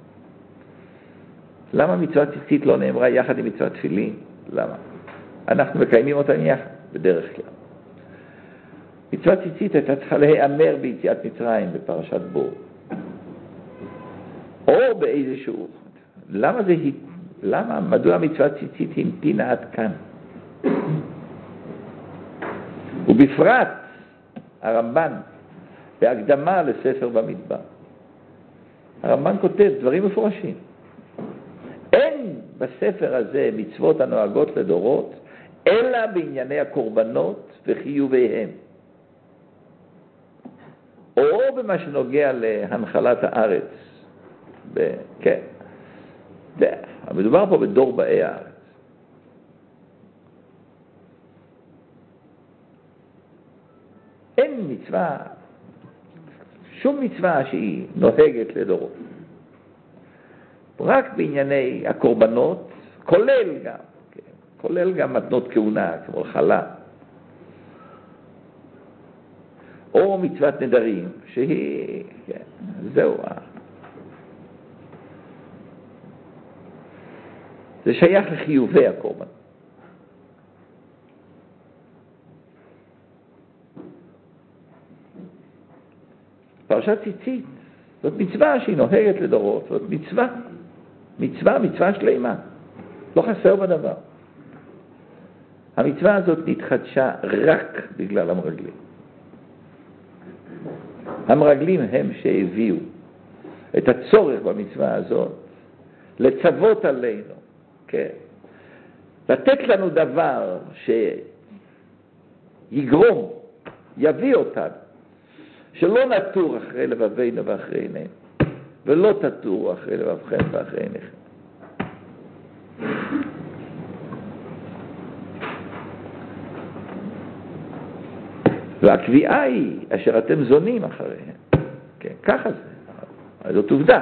למה מצוות ציצית לא נאמרה יחד עם מצוות תפילין? למה? אנחנו מקיימים אותם יחד, בדרך כלל. מצוות ציצית הייתה צריכה להיאמר ביציאת מצרים בפרשת בור. או באיזשהו... מדוע מצוות ציצית המתינה עד כאן? ובפרט הרמב"ן, בהקדמה לספר במדבר. הרמב"ן כותב דברים מפורשים. אין בספר הזה מצוות הנוהגות לדורות, אלא בענייני הקורבנות וחיוביהם. או במה שנוגע להנחלת הארץ. כן. מדובר פה בדור באי הארץ. אין מצווה, שום מצווה שהיא נוהגת לדורות. רק בענייני הקורבנות, כולל גם מתנות כהונה, כמו חלה, או מצוות נדרים, שהיא, כן, זהו. זה שייך לחיובי הקורבן. פרשת ציצית, זאת מצווה שהיא נוהגת לדורות, זאת מצווה שלמה, לא חסר בדבר. המצווה הזאת נתחדשה רק בגלל המרגלים. המרגלים הם שהביאו את הצורך במצווה הזאת לצוות עלינו, כן? לתת לנו דבר שיגרום, יביא אותנו, שלא נטור אחרי לבבינו ואחרי עינינו, ולא תטורו אחרי לבבכם ואחרי עיניכם. והקביעה היא אשר אתם זונים אחריהם. כן, ככה זה. זאת עובדה.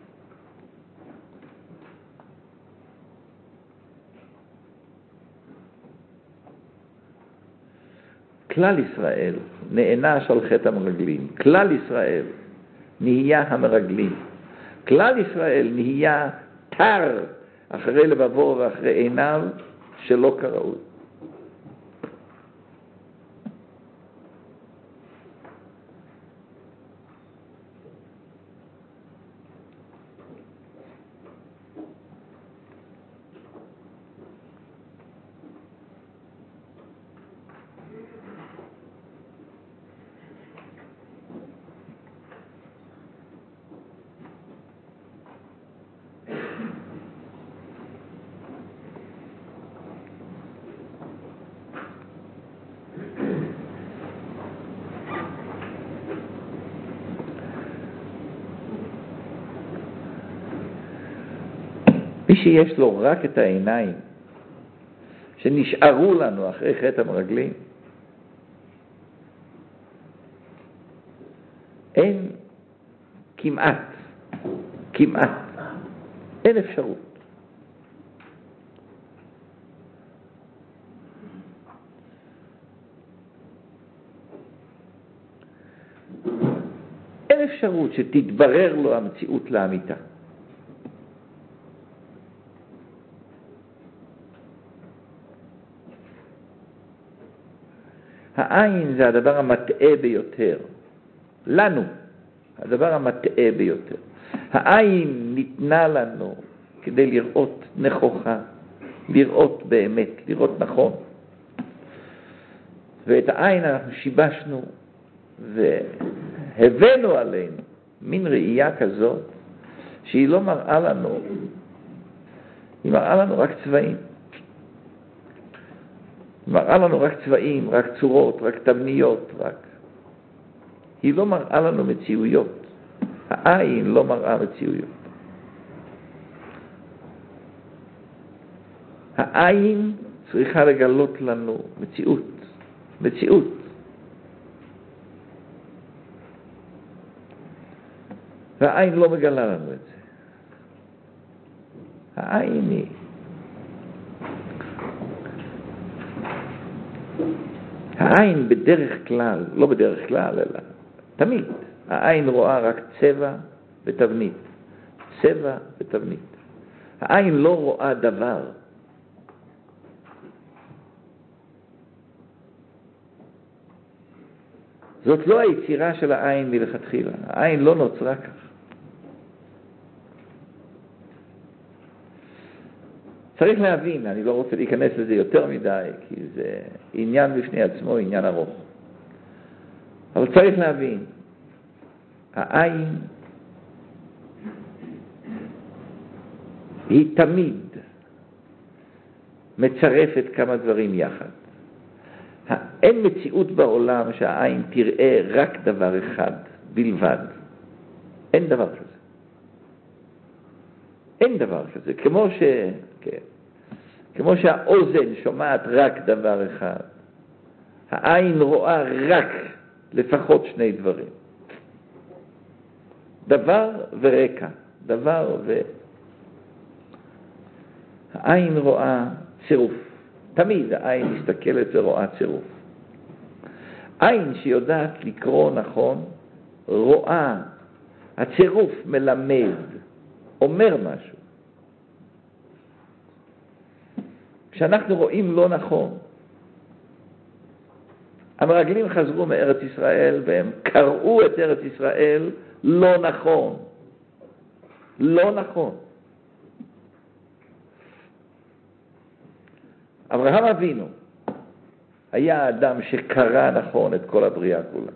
כלל ישראל נענש על חטא המרגלים. כלל ישראל נהיה המרגלים. כלל ישראל נהיה תר אחרי לבבו ואחרי עיניו שלא כראוי. מי שיש לו רק את העיניים שנשארו לנו אחרי חטא המרגלים, אין כמעט, אין אפשרות. אין אפשרות שתתברר לו המציאות לאמיתה. העין זה הדבר המטעה ביותר. לנו, הדבר המטעה ביותר. העין ניתנה לנו כדי לראות נכוחה, לראות באמת, לראות נכון. ואת העין אנחנו שיבשנו והבאנו עלינו מין ראייה כזאת שהיא לא מראה לנו, היא מראה לנו רק צבעים. מראה לנו רק צבעים, רק צורות, רק תבניות, היא לא מראה לנו מציאויות. העין לא מראה מציאויות. העין צריכה לגלות לנו מציאות. והעין לא מגלה לנו את זה. העין היא העין בדרך כלל, לא בדרך כלל, אלא תמיד, העין רואה רק צבע ותבנית. צבע ותבנית. העין לא רואה דבר. זאת לא היצירה של העין מלכתחילה. העין לא נוצרה כך. צריך להבין, אני לא רוצה להיכנס לזה יותר מדי, כי זה עניין בפני עצמו, עניין ארוך. אבל צריך להבין, העין היא תמיד מצרפת כמה דברים יחד. אין מציאות בעולם שהעין תראה רק דבר אחד בלבד. אין דבר כזה. אין דבר כזה. כמו שהאוזן שומעת רק דבר אחד, העין רואה רק לפחות שני דברים. דבר ורקע, דבר העין רואה צירוף. תמיד העין מסתכלת ורואה צירוף. עין שיודעת לקרוא נכון, רואה, הצירוף מלמד, אומר משהו. כשאנחנו רואים לא נכון, המרגלים חזרו מארץ ישראל והם קראו את ארץ ישראל לא נכון. לא נכון. אברהם אבינו היה האדם שקרא נכון את כל הבריאה כולה.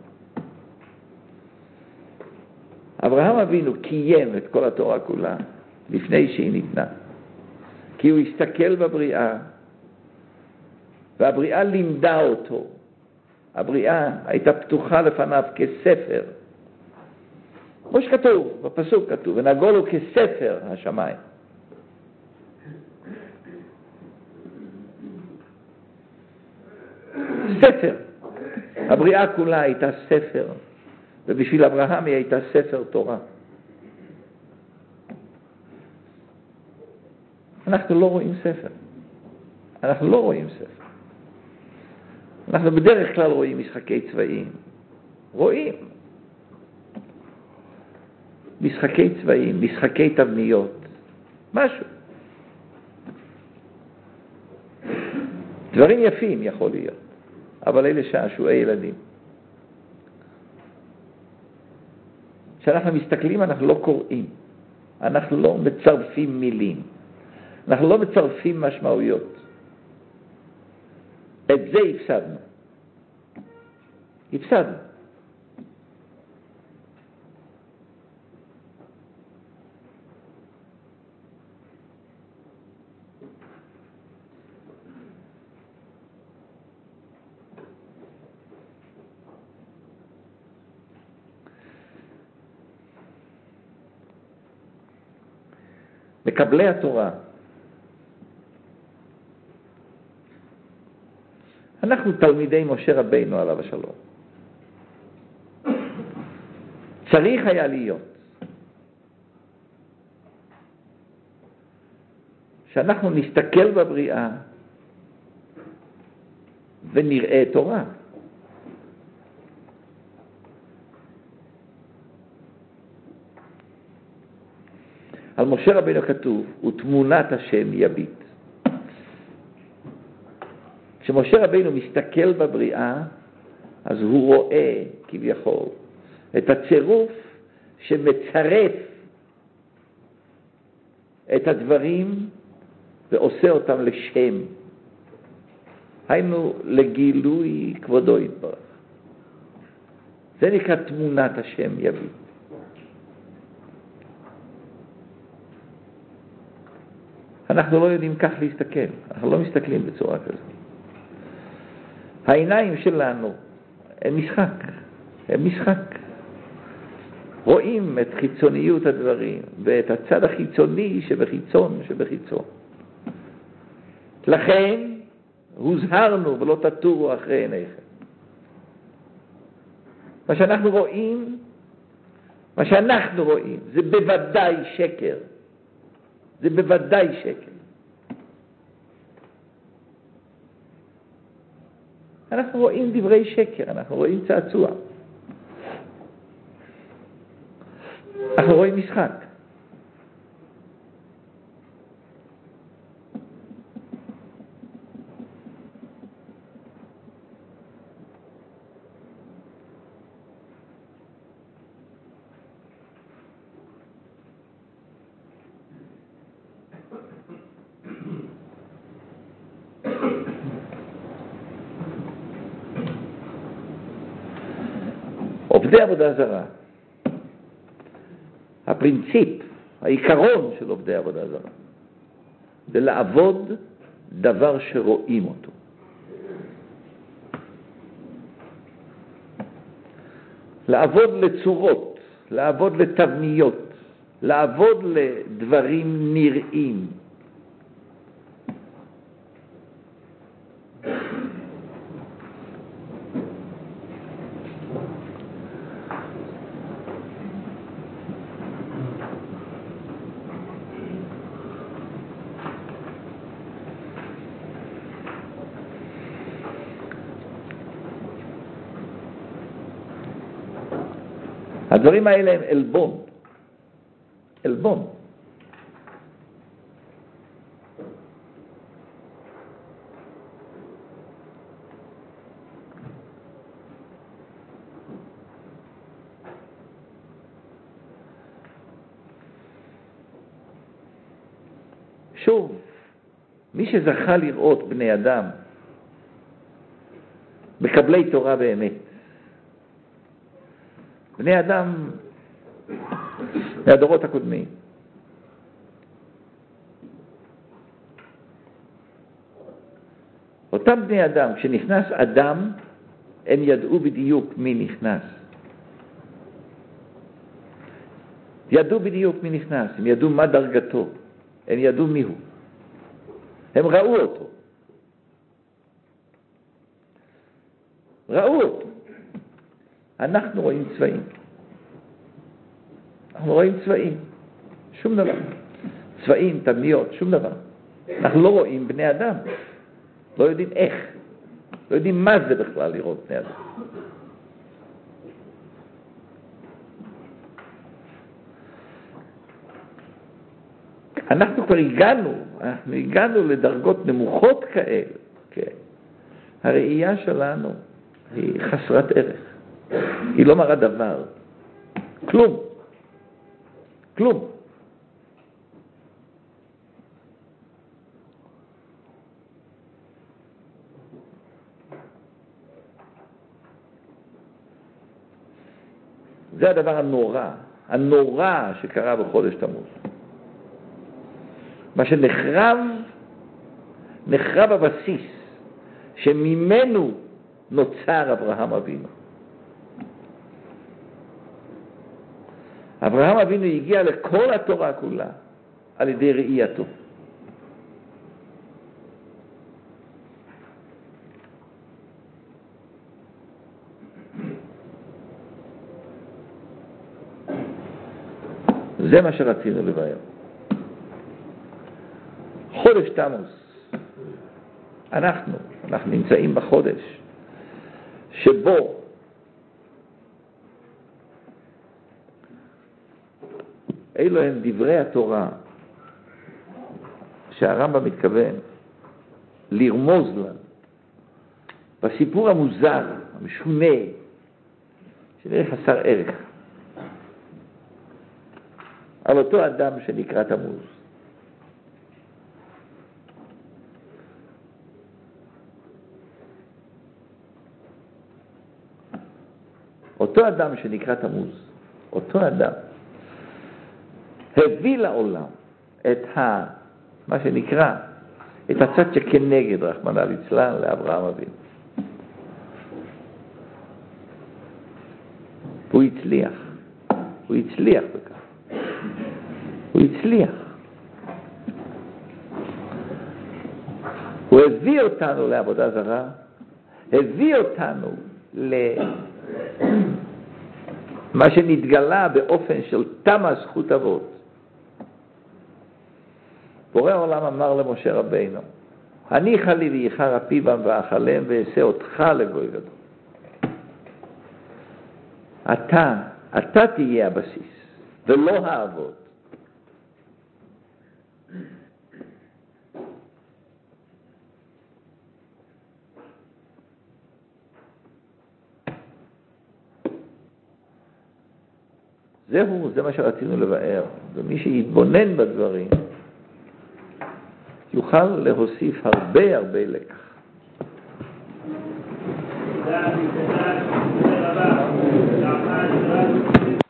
אברהם אבינו קיים את כל התורה כולה לפני שהיא ניתנה. כי הוא הסתכל בבריאה, והבריאה לימדה אותו. הבריאה הייתה פתוחה לפניו כספר. כמו שכתוב, בפסוק כתוב, ונגולו כספר השמיים. ספר. הבריאה כולה הייתה ספר, ובשביל אברהם היא הייתה ספר תורה. אנחנו לא רואים ספר. אנחנו לא רואים ספר. אנחנו בדרך כלל רואים משחקי צבעים. רואים. משחקי צבעים, משחקי תבניות. משהו. דברים יפים יכול להיות. אבל אלה שעשועי ילדים. כשאנחנו מסתכלים אנחנו לא קוראים. אנחנו לא מצרפים מילים. אנחנו לא מצרפים משמעויות. את זה הפסדנו. הפסדנו. מקבלי התורה. אנחנו תלמידי משה רבינו עליו השלום. צריך היה להיות שאנחנו נסתכל בבריאה ונראה תורה. על משה רבינו כתוב, ותמונת השם יביט. כשמשה רבינו מסתכל בבריאה, אז הוא רואה כביכול את הצירוף שמצרף את הדברים ועושה אותם לשם. היינו לגילוי כבודו יתברך. זה נקרא תמונת השם יביט. אנחנו לא יודעים כך להסתכל. אנחנו לא מסתכלים בצורה כזאת. העיניים שלנו הם משחק. הם משחק. רואים את חיצוניות הדברים ואת הצד החיצוני שבחיצון שבחיצון. לכן הוזהרנו ולא תטורו אחרי עיניכם. מה שאנחנו רואים זה בוודאי שקר. זה בוודאי שקר. אנחנו רואים דברי שקר, אנחנו רואים צעצוע. אנחנו רואים משחק. עובדי עבודה זרה. הפרינציפ, העיקרון של עובדי עבודה זרה, זה לעבוד דבר שרואים אותו. לעבוד לצורות, לעבוד לתבניות, לעבוד לדברים נראים. הדברים האלה הם אלבון. אלבון. שוב, מי שזכה לראות בני אדם מקבלי תורה באמת, בני אדם מהדורות הקודמים, אותם בני אדם, כשנכנס אדם, הם ידעו בדיוק מי נכנס. ידעו בדיוק מי נכנס, הם ידעו מה דרגתו, הם ידעו מי הוא. הם ראו אותו. ראו אותו. אנחנו רואים צבעים. אנחנו רואים צבעים. שום דבר. צבעים, תבניות, שום דבר. אנחנו לא רואים בני אדם. לא יודעים איך. לא יודעים מה זה בכלל לראות בני אדם. אנחנו כבר הגענו לדרגות נמוכות כאלה. כן. הראייה שלנו היא חסרת ערך. היא לא מראה דבר. כלום. כלום. זה הדבר הנורא שקרה בחודש תמוז. מה נחרב הבסיס שממנו נוצר אברהם אבינו. אברהם אבינו הגיע לכל התורה כולה על ידי ראייתו. זה מה שרצינו לבאר. חודש תמוז. אנחנו נמצאים בחודש שבו אלו הם דברי התורה שהרמב"ם מתכוון לרמוז לנו בסיפור המוזר, המשונה, שנראה חסר ערך, על אותו אדם שנקרא תמוז. אותו אדם שנקרא תמוז, אותו אדם, הביא לעולם את מה שנקרא, את הצד שכנגד רחמנא ליצלן לאברהם אבינו. הוא הצליח בכך. הוא הצליח. הוא הביא אותנו לעבודה זרה, הביא אותנו מה שנתגלה באופן של תמה זכות אבות. בורא העולם אמר למשה רבינו, הניחה לי ויחר אפיבם ואכלם ואעשה אותך לגוי גדול. אתה תהיה הבסיס ולא האבות. זה מה שרצינו לבאר. ומי שיתבונן בדברים יוכל להוסיף הרבה לקח. תודה רבה.